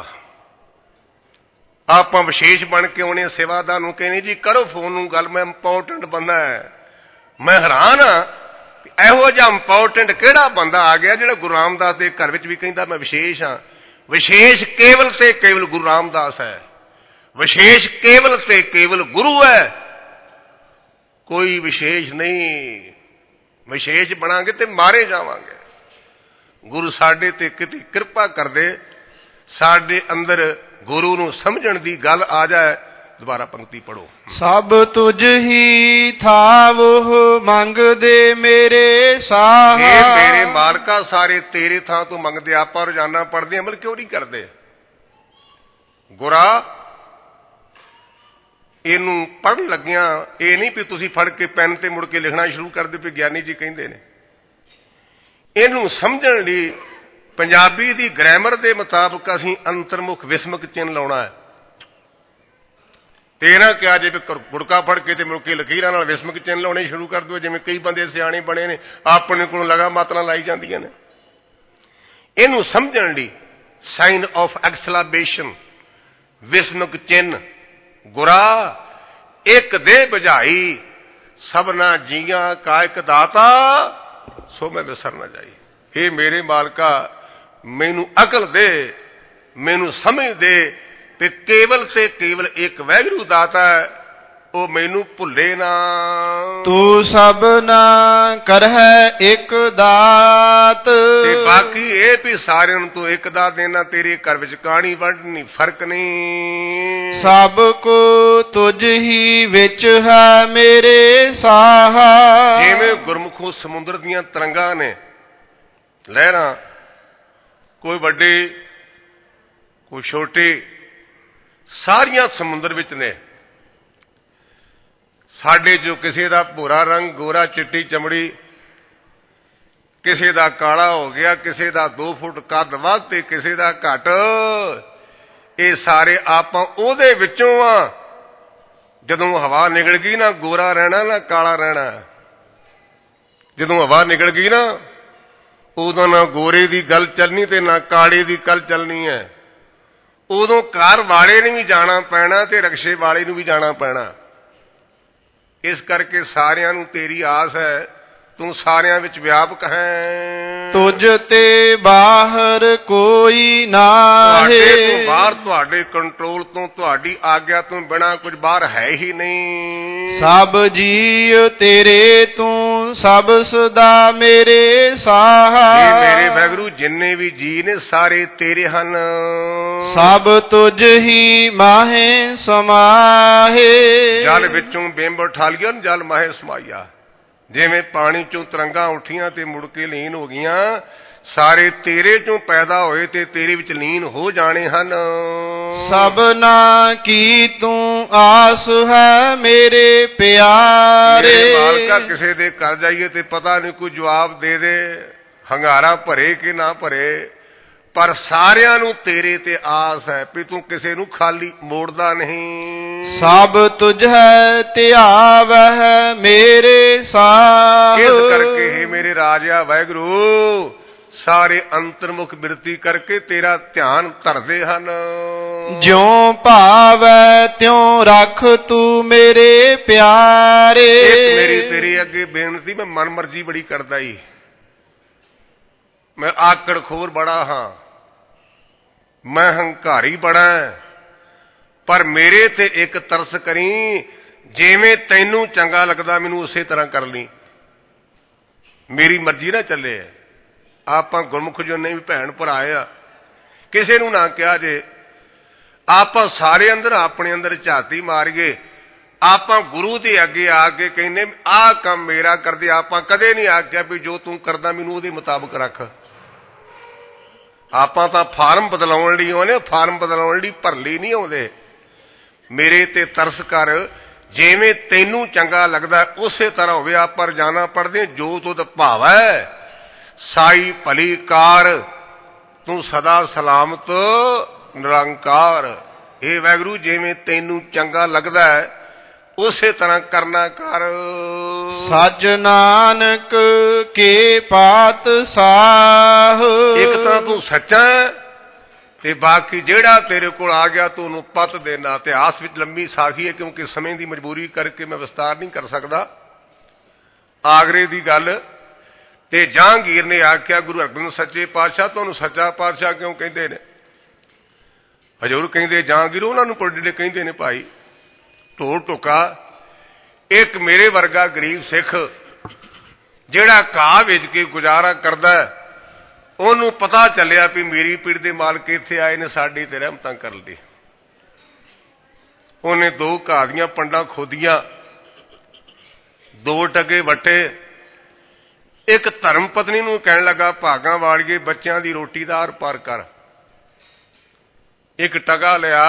ਆਪਾਂ ਵਿਸ਼ੇਸ਼ ਬਣ ਕੇ ਆਉਣੇ। ਸੇਵਾਦਾਰ ਨੂੰ ਕਹਿੰਦੇ ਜੀ ਕਰੋ ਫੋਨ ਨੂੰ ਗੱਲ, ਮੈਂ ਇੰਪੋਰਟੈਂਟ ਬੰਦਾ ਹੈ। ਮੈਂ ਹੈਰਾਨ ਹਾਂ ਇਹੋ ਜਿਹਾ ਇੰਪੋਰਟੈਂਟ ਕਿਹੜਾ ਬੰਦਾ ਆ ਗਿਆ ਜਿਹੜਾ ਗੁਰੂ ਰਾਮਦਾਸ ਦੇ ਘਰ ਵਿੱਚ ਵੀ ਕਹਿੰਦਾ ਮੈਂ ਵਿਸ਼ੇਸ਼ ਹਾਂ। ਵਿਸ਼ੇਸ਼ ਕੇਵਲ ਤੇ ਕੇਵਲ ਗੁਰੂ ਰਾਮਦਾਸ ਹੈ, ਵਿਸ਼ੇਸ਼ ਕੇਵਲ ਤੇ ਕੇਵਲ ਗੁਰੂ ਹੈ, ਕੋਈ ਵਿਸ਼ੇਸ਼ ਨਹੀਂ। ਵਿਸ਼ੇਸ਼ ਬਣਾਂਗੇ ਤੇ ਮਾਰੇ ਜਾਵਾਂਗੇ। ਗੁਰੂ ਸਾਡੇ ਤੇ ਕਿਤੇ ਕਿਰਪਾ ਕਰਦੇ, ਸਾਡੇ ਅੰਦਰ ਗੁਰੂ ਨੂੰ ਸਮਝਣ ਦੀ ਗੱਲ ਆ ਜਾਏ। ਦੁਬਾਰਾ ਪੰਕਤੀ ਪੜੋ। ਸਭ ਤੁਝ ਹੀ ਥਾਵਹੁ ਮੰਗਦੇ ਮੇਰੇ ਸਾਹਾ। ਇਹ ਮੇਰੇ ਮਾਲਕਾ ਸਾਰੇ ਤੇਰੇ ਥਾਂ ਤੋਂ ਮੰਗਦੇ। ਆਪਾਂ ਰੋਜ਼ਾਨਾ ਪੜ੍ਹਦੇ, ਅਮਲ ਕਿਉਂ ਨਹੀਂ ਕਰਦੇ? ਗੁਰਾ, ਇਹਨੂੰ ਪੜ੍ਹਨ ਲੱਗਿਆ ਇਹ ਨਹੀਂ ਵੀ ਤੁਸੀਂ ਫੜ ਕੇ ਪੈਨ ਤੇ ਮੁੜ ਕੇ ਲਿਖਣਾ ਸ਼ੁਰੂ ਕਰ ਦਿਓ ਵੀ ਗਿਆਨੀ ਜੀ ਕਹਿੰਦੇ ਨੇ। ਇਹਨੂੰ ਸਮਝਣ ਲਈ ਪੰਜਾਬੀ ਦੀ ਗ੍ਰਾਮਰ ਦੇ ਮੁਤਾਬਕ ਅਸੀਂ ਅੰਤਰਮੁਖ ਵਿਸਮਕ ਚਿੰਨ੍ਹ ਲਾਉਣਾ ਹੈ। ਤੇ ਨਾ ਕਿਹਾ ਜੇ ਗੁੜਕਾ ਫੜ ਕੇ ਤੇ ਮੁੜ ਕੇ ਲਕੀਰਾਂ ਨਾਲ ਵਿਸਮਕ ਚਿੰਨ੍ਹ ਲਾਉਣੇ ਸ਼ੁਰੂ ਕਰ ਦਿਓ, ਜਿਵੇਂ ਕਈ ਬੰਦੇ ਸਿਆਣੇ ਬਣੇ ਨੇ, ਆਪਣੇ ਕੋਲ ਲਗਾ ਮਾਤਰਾ ਲਾਈ ਜਾਂਦੀਆਂ ਨੇ। ਇਹਨੂੰ ਸਮਝਣ ਲਈ ਸਾਈਨ ਆਫ ਐਕਸਕਲੇਮੇਸ਼ਨ, ਵਿਸਮਕ ਚਿੰਨ੍ਹ। ਗੁਰਾ, ਇੱਕ ਦੇ ਬੁਝਾਈ ਸਭਨਾ ਜੀਆਂ ਕਾ ਇੱਕ ਦਾਤਾ, ਸੋ ਮੈਂ ਵਿਸਰ ਨਾ ਜਾਈ। ਇਹ ਮੇਰੇ ਮਾਲਕਾ, ਮੈਨੂੰ ਅਕਲ ਦੇ, ਮੈਨੂੰ ਸਮਝ ਦੇ ਤੇ ਕੇਵਲ ਤੇ ਕੇਵਲ ਇੱਕ ਵਾਹਿਗੁਰੂ ਦਾਤਾ, ਉਹ ਮੈਨੂੰ ਭੁੱਲੇ ਨਾ। ਤੂੰ ਸਭਨਾ ਕਰਹਿ ਇੱਕ ਦਾਤ। ਤੇ ਬਾਕੀ ਇਹ ਵੀ ਸਾਰਿਆਂ ਨੂੰ ਤੂੰ ਇੱਕ ਦਾ ਦੇਣਾ, ਤੇਰੇ ਘਰ ਵਿੱਚ ਕਾਣੀ ਵੰਡਣੀ ਫਰਕ ਨਹੀਂ। ਸਭ ਕੋ ਤੁਝ ਹੀ ਵਿੱਚ ਹੈ ਮੇਰੇ ਸਾਹਾ। ਜਿਵੇਂ ਗੁਰਮੁਖੋਂ ਸਮੁੰਦਰ ਦੀਆਂ ਤਰੰਗਾਂ ਨੇ, ਲਹਿਰਾਂ, ਕੋਈ ਵੱਡੀ ਕੋਈ ਛੋਟੀ, ਸਾਰੀਆਂ ਸਮੁੰਦਰ ਵਿੱਚ ਨੇ। ਸਾਡੇ ਚੋਂ ਕਿਸੇ ਦਾ ਭੂਰਾ ਰੰਗ, ਗੋਰਾ ਚਿੱਟੀ ਚਮੜੀ, ਕਿਸੇ ਦਾ ਕਾਲਾ ਹੋ ਗਿਆ, ਕਿਸੇ ਦਾ ਦੋ ਫੁੱਟ ਕੱਦ ਵੱਧ ਤੇ ਕਿਸੇ ਦਾ ਘੱਟ। ਇਹ ਸਾਰੇ ਆਪਾਂ ਉਹਦੇ ਵਿੱਚੋਂ ਆ। ਜਦੋਂ ਹਵਾ ਨਿਕਲ ਗਈ ਨਾ, ਗੋਰਾ ਰਹਿਣਾ ਨਾ ਕਾਲਾ ਰਹਿਣਾ। ਜਦੋਂ ਹਵਾ ਨਿਕਲ ਗਈ ਨਾ, ਉਦੋਂ ਨਾ ਗੋਰੇ ਦੀ ਗੱਲ ਚੱਲਣੀ ਤੇ ਨਾ ਕਾਲੇ ਦੀ ਗੱਲ ਚੱਲਣੀ ਹੈ। ਉਦੋਂ ਕਾਰ ਵਾਲੇ ਨੇ ਵੀ ਜਾਣਾ ਪੈਣਾ ਤੇ ਰਕਸ਼ੇ ਵਾਲੇ ਨੂੰ ਵੀ ਜਾਣਾ ਪੈਣਾ। ਇਸ ਕਰਕੇ ਸਾਰਿਆਂ ਨੂੰ ਤੇਰੀ ਆਸ ਹੈ, ਤੂੰ ਸਾਰਿਆਂ ਵਿੱਚ ਵਿਆਪਕ ਹੈ। ਤੁਝ ਤੇ ਬਾਹਰ ਕੋਈ ਨਾਹੀ। ਤੁਹਾਡੇ ਤੋਂ ਬਾਹਰ, ਤੁਹਾਡੇ ਕੰਟਰੋਲ ਤੋਂ, ਤੁਹਾਡੀ ਆਗਿਆ ਤੋਂ ਬਿਨਾਂ ਕੁਝ ਬਾਹਰ ਹੈ ਹੀ ਨਹੀਂ। ਸਭ ਜੀਵ ਤੇਰੇ ਤੂੰ ਸਭ ਸਦਾ ਮੇਰੇ ਸਾਹਾ। ਇਹ ਮੇਰੇ ਵਾਹਿਗੁਰੂ ਜਿੰਨੇ ਵੀ ਜੀ ਨੇ ਸਾਰੇ ਤੇਰੇ ਹਨ। ਸਭ ਤੁਝ ਹੀ ਮਾਹੇ ਸਮਾਹੇ। ਜਲ ਵਿੱਚੋਂ ਬਿੰਬ ਉਠਾ ਲਿਆ, ਜਲ ਮਾਹੇ ਸਮਾਇਆ। ਜਿਵੇਂ ਪਾਣੀ ਚੋਂ ਤਰੰਗਾਂ ਉੱਠੀਆਂ ਤੇ ਮੁੜ ਕੇ ਲੀਨ ਹੋ ਗਈਆਂ, ਸਾਰੇ ਤੇਰੇ ਚੋਂ ਪੈਦਾ ਹੋਏ ਤੇ ਤੇਰੇ ਵਿੱਚ ਲੀਨ ਹੋ ਜਾਣੇ ਹਨ। ਸਭਨਾ ਕੀ ਤੂੰ ਆਸ ਹੈ ਮੇਰੇ ਪਿਆਰੇ। ਮੇਰੇ ਮਾਲਕਾ, ਕਿਸੇ ਦੇ ਘਰ ਜਾਈਏ ਤੇ ਪਤਾ ਨਹੀਂ ਕੋਈ ਜਵਾਬ ਦੇ ਦੇ, ਹੰਗਾਰਾ ਭਰੇ ਕਿ ਨਾ ਭਰੇ, ਪਰ ਸਾਰਿਆਂ ਨੂੰ ਤੇਰੇ ਤੇ ਆਸ ਹੈ ਵੀ ਤੂੰ ਕਿਸੇ ਨੂੰ ਖਾਲੀ ਮੋੜਦਾ ਨਹੀਂ। ਸਭ ਤੁਝ ਹੈ ਧਿਆਵਹਿ ਮੇਰੇ ਸਾਹ। ਇਸ ਕਰਕੇ ਹੀ ਮੇਰੇ ਰਾਜਾ ਵਾਹਿਗੁਰੂ ਸਾਰੇ ਅੰਤਰਮੁਖ ਬਿਰਤੀ ਕਰਕੇ ਤੇਰਾ ਧਿਆਨ ਧਰਦੇ ਹਨ। ਜਿਉਂ ਭਾਵੈ ਤਿਉਂ ਰੱਖ ਤੂੰ ਮੇਰੇ ਪਿਆਰੇ। ਇੱਕ ਮੇਰੀ ਤੇਰੀ ਅੱਗੇ ਬੇਨਤੀ, ਮੈਂ ਮਨ ਮਰਜ਼ੀ ਬੜੀ ਕਰਦਾ ਈ, ਮੈਂ ਆਕੜ ਖੋਰ ਬੜਾ ਹਾਂ, ਮੈਂ ਹੰਕਾਰੀ ਬੜਾ, ਪਰ ਮੇਰੇ ਤੇ ਇੱਕ ਤਰਸ ਕਰੀ। ਜਿਵੇਂ ਤੈਨੂੰ ਚੰਗਾ ਲੱਗਦਾ ਮੈਨੂੰ ਉਸੇ ਤਰ੍ਹਾਂ ਕਰ ਲਈ, ਮੇਰੀ ਮਰਜ਼ੀ ਨਾ ਚੱਲੇ। ਆਪਾਂ ਗੁਰਮੁਖ ਜਿੰਨੇ ਵੀ ਭੈਣ ਭਰਾ ਆ, ਕਿਸੇ ਨੂੰ ਨਾ ਕਿਹਾ ਜੇ ਆਪਾਂ ਸਾਰੇ ਅੰਦਰ ਆਪਣੇ ਅੰਦਰ ਝਾਤੀ ਮਾਰੀਏ। ਆਪਾਂ ਗੁਰੂ ਦੇ ਅੱਗੇ ਆ ਕੇ ਕਹਿੰਦੇ ਆਹ ਕੰਮ ਮੇਰਾ ਕਰਦੇ, ਆਪਾਂ ਕਦੇ ਨਹੀਂ ਆਖਿਆ ਵੀ ਜੋ ਤੂੰ ਕਰਦਾ ਮੈਨੂੰ ਉਹਦੇ ਮੁਤਾਬਕ ਰੱਖ। ਆਪਾਂ ਤਾਂ ਫਾਰਮ ਬਦਲਾਉਣ ਲਈ ਆਉਂਦੇ, ਫਾਰਮ ਬਦਲਾਉਣ ਲਈ ਭਰਨ ਲਈ ਨਹੀਂ ਆਉਂਦੇ। ਮੇਰੇ ਤੇ ਤਰਸ ਕਰ, ਜਿਵੇਂ ਤੈਨੂੰ ਚੰਗਾ ਲੱਗਦਾ ਉਸੇ ਤਰ੍ਹਾਂ ਹੋਵੇ। ਆਪਾਂ ਰੋਜ਼ਾਨਾ ਪੜ੍ਹਦੇ ਜੋ ਤੁਧ ਭਾਵੈ ਸਾਈ ਭਲੀ ਕਾਰ, ਤੂੰ ਸਦਾ ਸਲਾਮਤ ਨਿਰੰਕਾਰ। ਇਹ ਵਾਹਿਗੁਰੂ ਜਿਵੇਂ ਤੈਨੂੰ ਚੰਗਾ ਲੱਗਦਾ ਉਸੇ ਤਰ੍ਹਾਂ ਕਰਨਾ ਕਰ। ਸੱਜ ਨਾਨਕ ਕੇ ਪਾਤਸ਼ਾਹ, ਇੱਕ ਤਾਂ ਤੂੰ ਸੱਚਾ ਤੇ ਬਾਕੀ ਜਿਹੜਾ ਤੇਰੇ ਕੋਲ ਆ ਗਿਆ ਤੂੰ ਉਹਨੂੰ ਪੱਤ ਦੇਣਾ। ਇਤਿਹਾਸ ਵਿੱਚ ਲੰਮੀ ਸਾਖੀ ਹੈ, ਕਿਉਂਕਿ ਸਮੇਂ ਦੀ ਮਜਬੂਰੀ ਕਰਕੇ ਮੈਂ ਵਿਸਤਾਰ ਨਹੀਂ ਕਰ ਸਕਦਾ। ਆਗਰੇ ਦੀ ਗੱਲ ਤੇ ਜਹਾਂਗੀਰ ਨੇ ਆਖਿਆ ਗੁਰੂ ਅਰਜਨ ਸੱਚੇ ਪਾਤਸ਼ਾਹ ਤੁਹਾਨੂੰ ਸੱਚਾ ਪਾਤਸ਼ਾਹ ਕਿਉਂ ਕਹਿੰਦੇ ਨੇ? ਹਜ਼ੂਰ ਕਹਿੰਦੇ ਜਹਾਂਗੀਰ ਉਹਨਾਂ ਨੂੰ ਪੜ੍ਹਦੇ ਕਹਿੰਦੇ ਨੇ ਭਾਈ ਢੋਲ ਢੁੱਕਾ। ਇੱਕ ਮੇਰੇ ਵਰਗਾ ਗਰੀਬ ਸਿੱਖ ਜਿਹੜਾ ਘਾਹ ਵੇਚ ਕੇ ਗੁਜ਼ਾਰਾ ਕਰਦਾ, ਉਹਨੂੰ ਪਤਾ ਚੱਲਿਆ ਵੀ ਮੇਰੀ ਪੀੜ ਦੇ ਮਾਲਕ ਇੱਥੇ ਆਏ ਨੇ ਸਾਡੀ ਤੇ ਰਹਿਮਤਾਂ ਕਰਨ ਲਈ। ਉਹਨੇ ਦੋ ਘਾਹ ਦੀਆਂ ਪੰਡਾਂ ਖੋਦੀਆਂ, ਦੋ ਟਕੇ ਵੱਟੇ। ਇੱਕ ਧਰਮ ਪਤਨੀ ਨੂੰ ਕਹਿਣ ਲੱਗਾ ਭਾਗਾਂ ਵਾਲੀਏ ਬੱਚਿਆਂ ਦੀ ਰੋਟੀ ਦਾ ਆਰ ਪਾਰ ਕਰ। ਇੱਕ ਟਕਾ ਲਿਆ,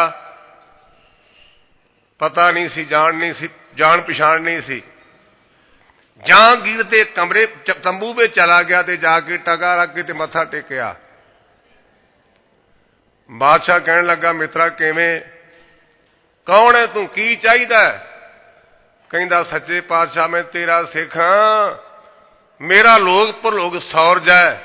ਪਤਾ ਨਹੀਂ ਸੀ, ਜਾਣ ਨਹੀਂ ਸੀ, ਜਾਣ ਪਛਾਣ ਨਹੀਂ ਸੀ। ਜਹਾਂਗੀਰ ਦੇ ਕਮਰੇ ਤੰਬੂ ਵਿੱਚ ਚਲਾ ਗਿਆ ਤੇ ਜਾ ਕੇ ਟਕਾ ਰੱਖ ਕੇ ਤੇ ਮੱਥਾ ਟੇਕਿਆ। ਬਾਦਸ਼ਾਹ ਕਹਿਣ ਲੱਗਾ ਮਿੱਤਰਾ ਕਿਵੇਂ, ਕੌਣ ਹੈ ਤੂੰ, ਕੀ ਚਾਹੀਦਾ? ਕਹਿੰਦਾ ਸੱਚੇ ਪਾਤਸ਼ਾਹ ਮੈਂ ਤੇਰਾ ਸਿੱਖ ਹਾਂ, ਮੇਰਾ ਲੋਕ ਪ੍ਰਲੋਕ ਸੌਰਜ ਹੈ,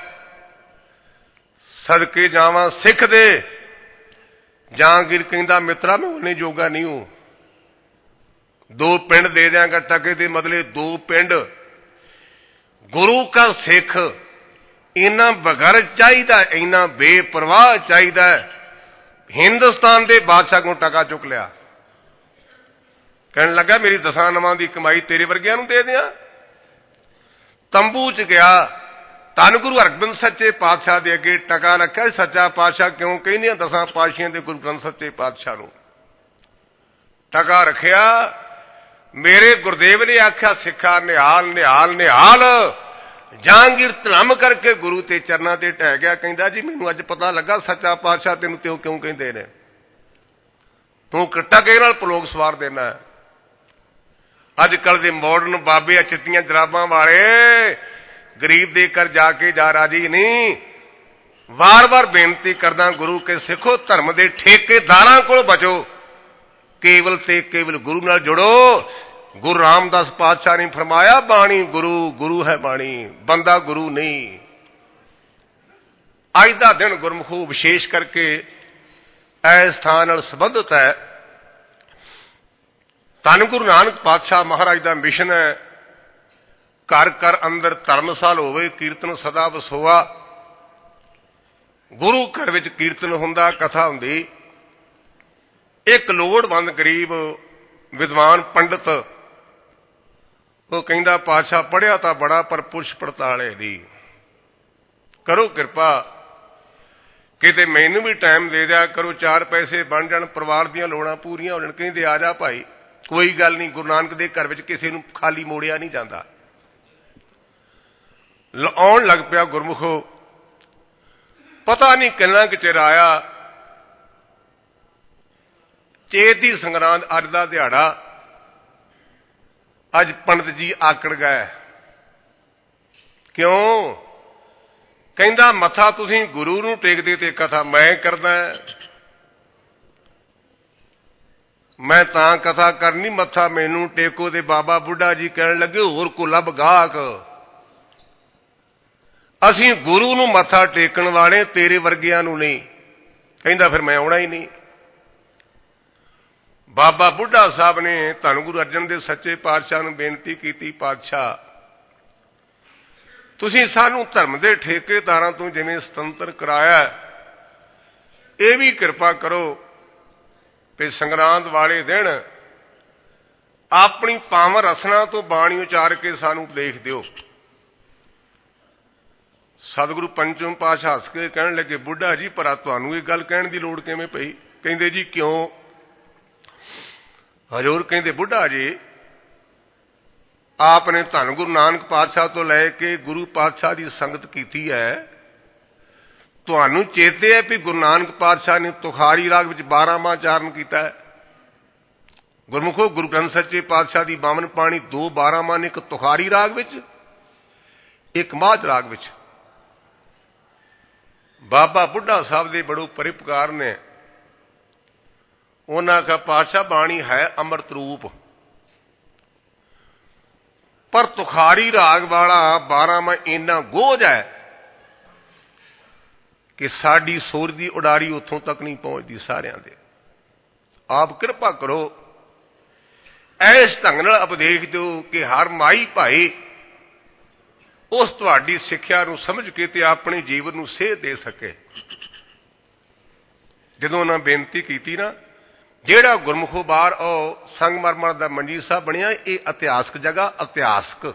ਸਦਕੇ ਜਾਵਾਂ ਸਿੱਖ ਦੇ। ਜਹਾਂਗੀਰ ਕਹਿੰਦਾ ਮਿੱਤਰਾ ਮੈਂ ਉਹਨੇ ਜੋਗਾ ਨਹੀਂ ਹੂੰ, ਦੋ ਪਿੰਡ ਦੇ ਦਿਆਂਗਾ ਟਕੇ ਦੇ ਬਦਲੇ ਦੋ ਪਿੰਡ। ਗੁਰੂ ਕਾ ਸਿੱਖ ਇੰਨਾ ਬਗੈਰ ਚਾਹੀਦਾ, ਇੰਨਾ ਬੇਪਰਵਾਹ ਚਾਹੀਦਾ। ਹਿੰਦੁਸਤਾਨ ਦੇ ਬਾਦਸ਼ਾਹ ਕੋਲ ਟਕਾ ਚੁੱਕ ਲਿਆ। ਕਹਿਣ ਲੱਗਾ ਮੇਰੀ ਦਸਾਂ ਨਵਾਂ ਦੀ ਕਮਾਈ ਤੇਰੇ ਵਰਗਿਆਂ ਨੂੰ ਦੇ ਦਿਆਂ। ਤੰਬੂ ਚ ਗਿਆ, ਧੰਨ ਗੁਰੂ ਹਰਗੋਬਿੰਦ ਸੱਚੇ ਪਾਤਸ਼ਾਹ ਦੇ ਅੱਗੇ ਟਕਾ ਰੱਖਿਆ। ਸੱਚਾ ਪਾਤਸ਼ਾਹ ਕਿਉਂ ਕਹਿੰਦੇ ਆ ਦਸਾਂ ਪਾਤਸ਼ਾਹਾਂ ਦੇ ਗੁਰੂ ਗ੍ਰੰਥ ਸੱਚੇ ਪਾਤਸ਼ਾਹ ਨੂੰ ਟਕਾ ਰੱਖਿਆ। ਮੇਰੇ ਗੁਰਦੇਵ ਨੇ ਆਖਿਆ ਸਿੱਖਾ ਨਿਹਾਲ ਨਿਹਾਲ ਨਿਹਾਲ। ਜਹਾਂਗੀਰ ਧਰਮ ਕਰਕੇ ਗੁਰੂ ਤੇ ਚਰਨਾਂ ਤੇ ਢਹਿ ਗਿਆ। ਕਹਿੰਦਾ ਜੀ ਮੈਨੂੰ ਅੱਜ ਪਤਾ ਲੱਗਾ ਸੱਚਾ ਪਾਤਸ਼ਾਹ ਤੈਨੂੰ ਤਿਉਂ ਕਿਉਂ ਕਹਿੰਦੇ ਨੇ, ਤੂੰ ਟਕੇ ਨਾਲ ਪਲੋਕ ਸਵਾਰ ਦੇਣਾ। ਅੱਜ ਕੱਲ ਦੇ ਮਾਡਰਨ ਬਾਬੇ ਆ ਚਿੱਟੀਆਂ ਜਰਾਬਾਂ ਵਾਲੇ, ਗਰੀਬ ਦੇ ਕਰ ਜਾ ਕੇ ਜਾ ਰਾਜੀ ਨਹੀਂ। ਵਾਰ ਵਾਰ ਬੇਨਤੀ ਕਰਦਾ ਗੁਰੂ ਕੇ ਸਿੱਖੋ, ਧਰਮ ਦੇ ਠੇਕੇਦਾਰਾਂ ਕੋਲ ਬਚੋ, ਕੇਵਲ ਤੇ ਕੇਵਲ ਗੁਰੂ ਨਾਲ ਜੁੜੋ। ਗੁਰੂ ਰਾਮਦਾਸ ਪਾਤਸ਼ਾਹ ਨੇ ਫਰਮਾਇਆ ਬਾਣੀ ਗੁਰੂ, ਗੁਰੂ ਹੈ ਬਾਣੀ, ਬੰਦਾ ਗੁਰੂ ਨਹੀਂ। ਅੱਜ ਦਾ ਦਿਨ ਗੁਰਮੁਖੋ ਵਿਸ਼ੇਸ਼ ਕਰਕੇ ਇਸ ਸਥਾਨ ਨਾਲ ਸੰਬੰਧਿਤ ਹੈ। ਧੰਨ ਗੁਰੂ ਨਾਨਕ ਪਾਤਸ਼ਾਹ ਮਹਾਰਾਜ ਦਾ ਮਿਸ਼ਨ ਹੈ ਘਰ ਘਰ ਅੰਦਰ ਧਰਮਸਾਲ ਹੋਵੇ, ਕੀਰਤਨ ਸਦਾ ਵਸੋਆ। ਗੁਰੂ ਘਰ ਵਿੱਚ ਕੀਰਤਨ ਹੁੰਦਾ, ਕਥਾ ਹੁੰਦੀ। ਇੱਕ ਲੋੜਵੰਦ ਗਰੀਬ ਵਿਦਵਾਨ ਪੰਡਤ ਉਹ ਕਹਿੰਦਾ ਪਾਤਸ਼ਾਹ ਪੜ੍ਹਿਆ ਤਾਂ ਬੜਾ ਪਰ ਪੁੱਛ ਪੜਤਾਲ ਇਹਦੀ ਕਰੋ ਕਿਰਪਾ, ਕਿਤੇ ਮੈਨੂੰ ਵੀ ਟਾਈਮ ਦੇ ਦਿਆ ਕਰੋ, ਚਾਰ ਪੈਸੇ ਬਣ ਜਾਣ, ਪਰਿਵਾਰ ਦੀਆਂ ਲੋੜਾਂ ਪੂਰੀਆਂ ਹੋ ਜਾਣ। ਕਹਿੰਦੇ ਆ ਜਾ ਭਾਈ, ਕੋਈ ਗੱਲ ਨਹੀਂ, ਗੁਰੂ ਨਾਨਕ ਦੇ ਘਰ ਵਿੱਚ ਕਿਸੇ ਨੂੰ ਖਾਲੀ ਮੋੜਿਆ ਨਹੀਂ ਜਾਂਦਾ। ਆਉਣ ਲੱਗ ਪਿਆ ਗੁਰਮੁਖੋ। ਪਤਾ ਨਹੀਂ ਕਿੰਨਾ ਕੁ ਚਿਰ ਆਇਆ। ਚੇਤ ਦੀ ਸੰਗਰਾਂਦ ਅੱਜ ਦਾ ਦਿਹਾੜਾ। ਅੱਜ ਪੰਡਤ ਜੀ ਆਕੜ ਗਏ। ਕਿਉਂ? ਕਹਿੰਦਾ ਮੱਥਾ ਤੁਸੀਂ ਗੁਰੂ ਨੂੰ ਟੇਕਦੇ ਤੇ ਕਥਾ ਮੈਂ ਕਰਦਾ। ਮੈਂ ਤਾਂ ਕਥਾ ਕਰਨੀ, ਮੱਥਾ ਮੈਨੂੰ ਟੇਕੋ। ਤੇ ਬਾਬਾ ਬੁੱਢਾ ਜੀ ਕਹਿਣ ਲੱਗੇ ਹੋਰ ਕੋ ਲੱਭ ਗਾਹਕ, ਅਸੀਂ ਗੁਰੂ ਨੂੰ ਮੱਥਾ ਟੇਕਣ ਵਾਲੇ, ਤੇਰੇ ਵਰਗਿਆਂ ਨੂੰ ਨਹੀਂ। ਕਹਿੰਦਾ ਫਿਰ ਮੈਂ ਆਉਣਾ ਹੀ ਨਹੀਂ। ਬਾਬਾ ਬੁੱਢਾ ਸਾਹਿਬ ਨੇ ਧੰਨ ਗੁਰੂ ਅਰਜਨ ਦੇਵ ਸੱਚੇ ਪਾਤਸ਼ਾਹ ਨੂੰ ਬੇਨਤੀ ਕੀਤੀ, ਪਾਤਸ਼ਾਹ ਤੁਸੀਂ ਸਾਨੂੰ ਧਰਮ ਦੇ ਠੇਕੇਦਾਰਾਂ ਤੋਂ ਜਿਵੇਂ ਸੁਤੰਤਰ ਕਰਾਇਆ, ਇਹ ਵੀ ਕਿਰਪਾ ਕਰੋ ਵੀ ਸੰਗਰਾਂਦ ਵਾਲੇ ਦਿਨ ਆਪਣੀ ਪਾਵਨ ਰਸਨਾ ਤੋਂ ਬਾਣੀ ਉਚਾਰ ਕੇ ਸਾਨੂੰ ਉਪਦੇਸ਼ ਦਿਓ। ਸਤਿਗੁਰੂ ਪੰਚਮ ਪਾਤਸ਼ਾਹ ਹੱਸ ਕੇ ਕਹਿਣ ਲੱਗੇ, ਬੁੱਢਾ ਜੀ ਭਰਾ ਤੁਹਾਨੂੰ ਇਹ ਗੱਲ ਕਹਿਣ ਦੀ ਲੋੜ ਕਿਵੇਂ ਪਈ? ਕਹਿੰਦੇ ਜੀ ਕਿਉਂ? ਹਜ਼ੂਰ ਕਹਿੰਦੇ, ਬੁੱਢਾ ਜੀ ਆਪ ਨੇ ਧੰਨ ਗੁਰੂ ਨਾਨਕ ਪਾਤਸ਼ਾਹ ਤੋਂ ਲੈ ਕੇ ਗੁਰੂ ਪਾਤਸ਼ਾਹ ਦੀ ਸੰਗਤ ਕੀਤੀ ਹੈ। ਤੁਹਾਨੂੰ ਚੇਤੇ ਹੈ ਵੀ ਗੁਰੂ ਨਾਨਕ ਪਾਤਸ਼ਾਹ ਨੇ ਤੁਖਾਰੀ ਰਾਗ ਵਿੱਚ ਬਾਰਾਂਮਾਹ ਚਾਰਨ ਕੀਤਾ ਹੈ। ਗੁਰਮੁਖੋ ਗੁਰੂ ਗ੍ਰੰਥ ਸੱਚੇ ਪਾਤਸ਼ਾਹ ਦੀ ਬਾਵਨ ਬਾਣੀ ਦੋ ਬਾਰਾਂਮਾਹ ਨੇ, ਇੱਕ ਤੁਖਾਰੀ ਰਾਗ ਵਿੱਚ, ਇੱਕ ਮਾਝ ਰਾਗ ਵਿੱਚ। ਬਾਬਾ ਬੁੱਢਾ ਸਾਹਿਬ ਦੇ ਬੜੋ ਪਰਿਪਕਾਰ ਨੇ। ਉਹਨਾਂ ਕਹਾ ਪਾਤਸ਼ਾਹ ਬਾਣੀ ਹੈ ਅੰਮ੍ਰਿਤ ਰੂਪ, ਪਰ ਤੁਖਾਰੀ ਰਾਗ ਵਾਲਾ ਬਾਰਾਂਮਾਹ ਇੰਨਾ ਗੋਝ ਹੈ ਕਿ ਸਾਡੀ ਸੋਚ ਦੀ ਉਡਾਰੀ ਉੱਥੋਂ ਤੱਕ ਨਹੀਂ ਪਹੁੰਚਦੀ ਸਾਰਿਆਂ ਦੇ। ਆਪ ਕਿਰਪਾ ਕਰੋ, ਇਸ ਢੰਗ ਨਾਲ ਉਪਦੇਸ਼ ਦਿਓ ਕਿ ਹਰ ਮਾਈ ਭਾਈ ਉਸ ਤੁਹਾਡੀ ਸਿੱਖਿਆ ਨੂੰ ਸਮਝ ਕੇ ਤੇ ਆਪਣੇ ਜੀਵਨ ਨੂੰ ਸੇਧ ਦੇ ਸਕੇ। ਜਦੋਂ ਉਹਨਾਂ ਬੇਨਤੀ ਕੀਤੀ ਨਾ, ਜਿਹੜਾ ਗੁਰਮੁਖੋ ਬਾਹਰ ਉਹ ਸੰਗਮਰਮਰ ਦਾ ਮੰਜੀ ਸਾਹਿਬ ਬਣਿਆ, ਇਹ ਇਤਿਹਾਸਕ ਜਗ੍ਹਾ, ਇਤਿਹਾਸਕ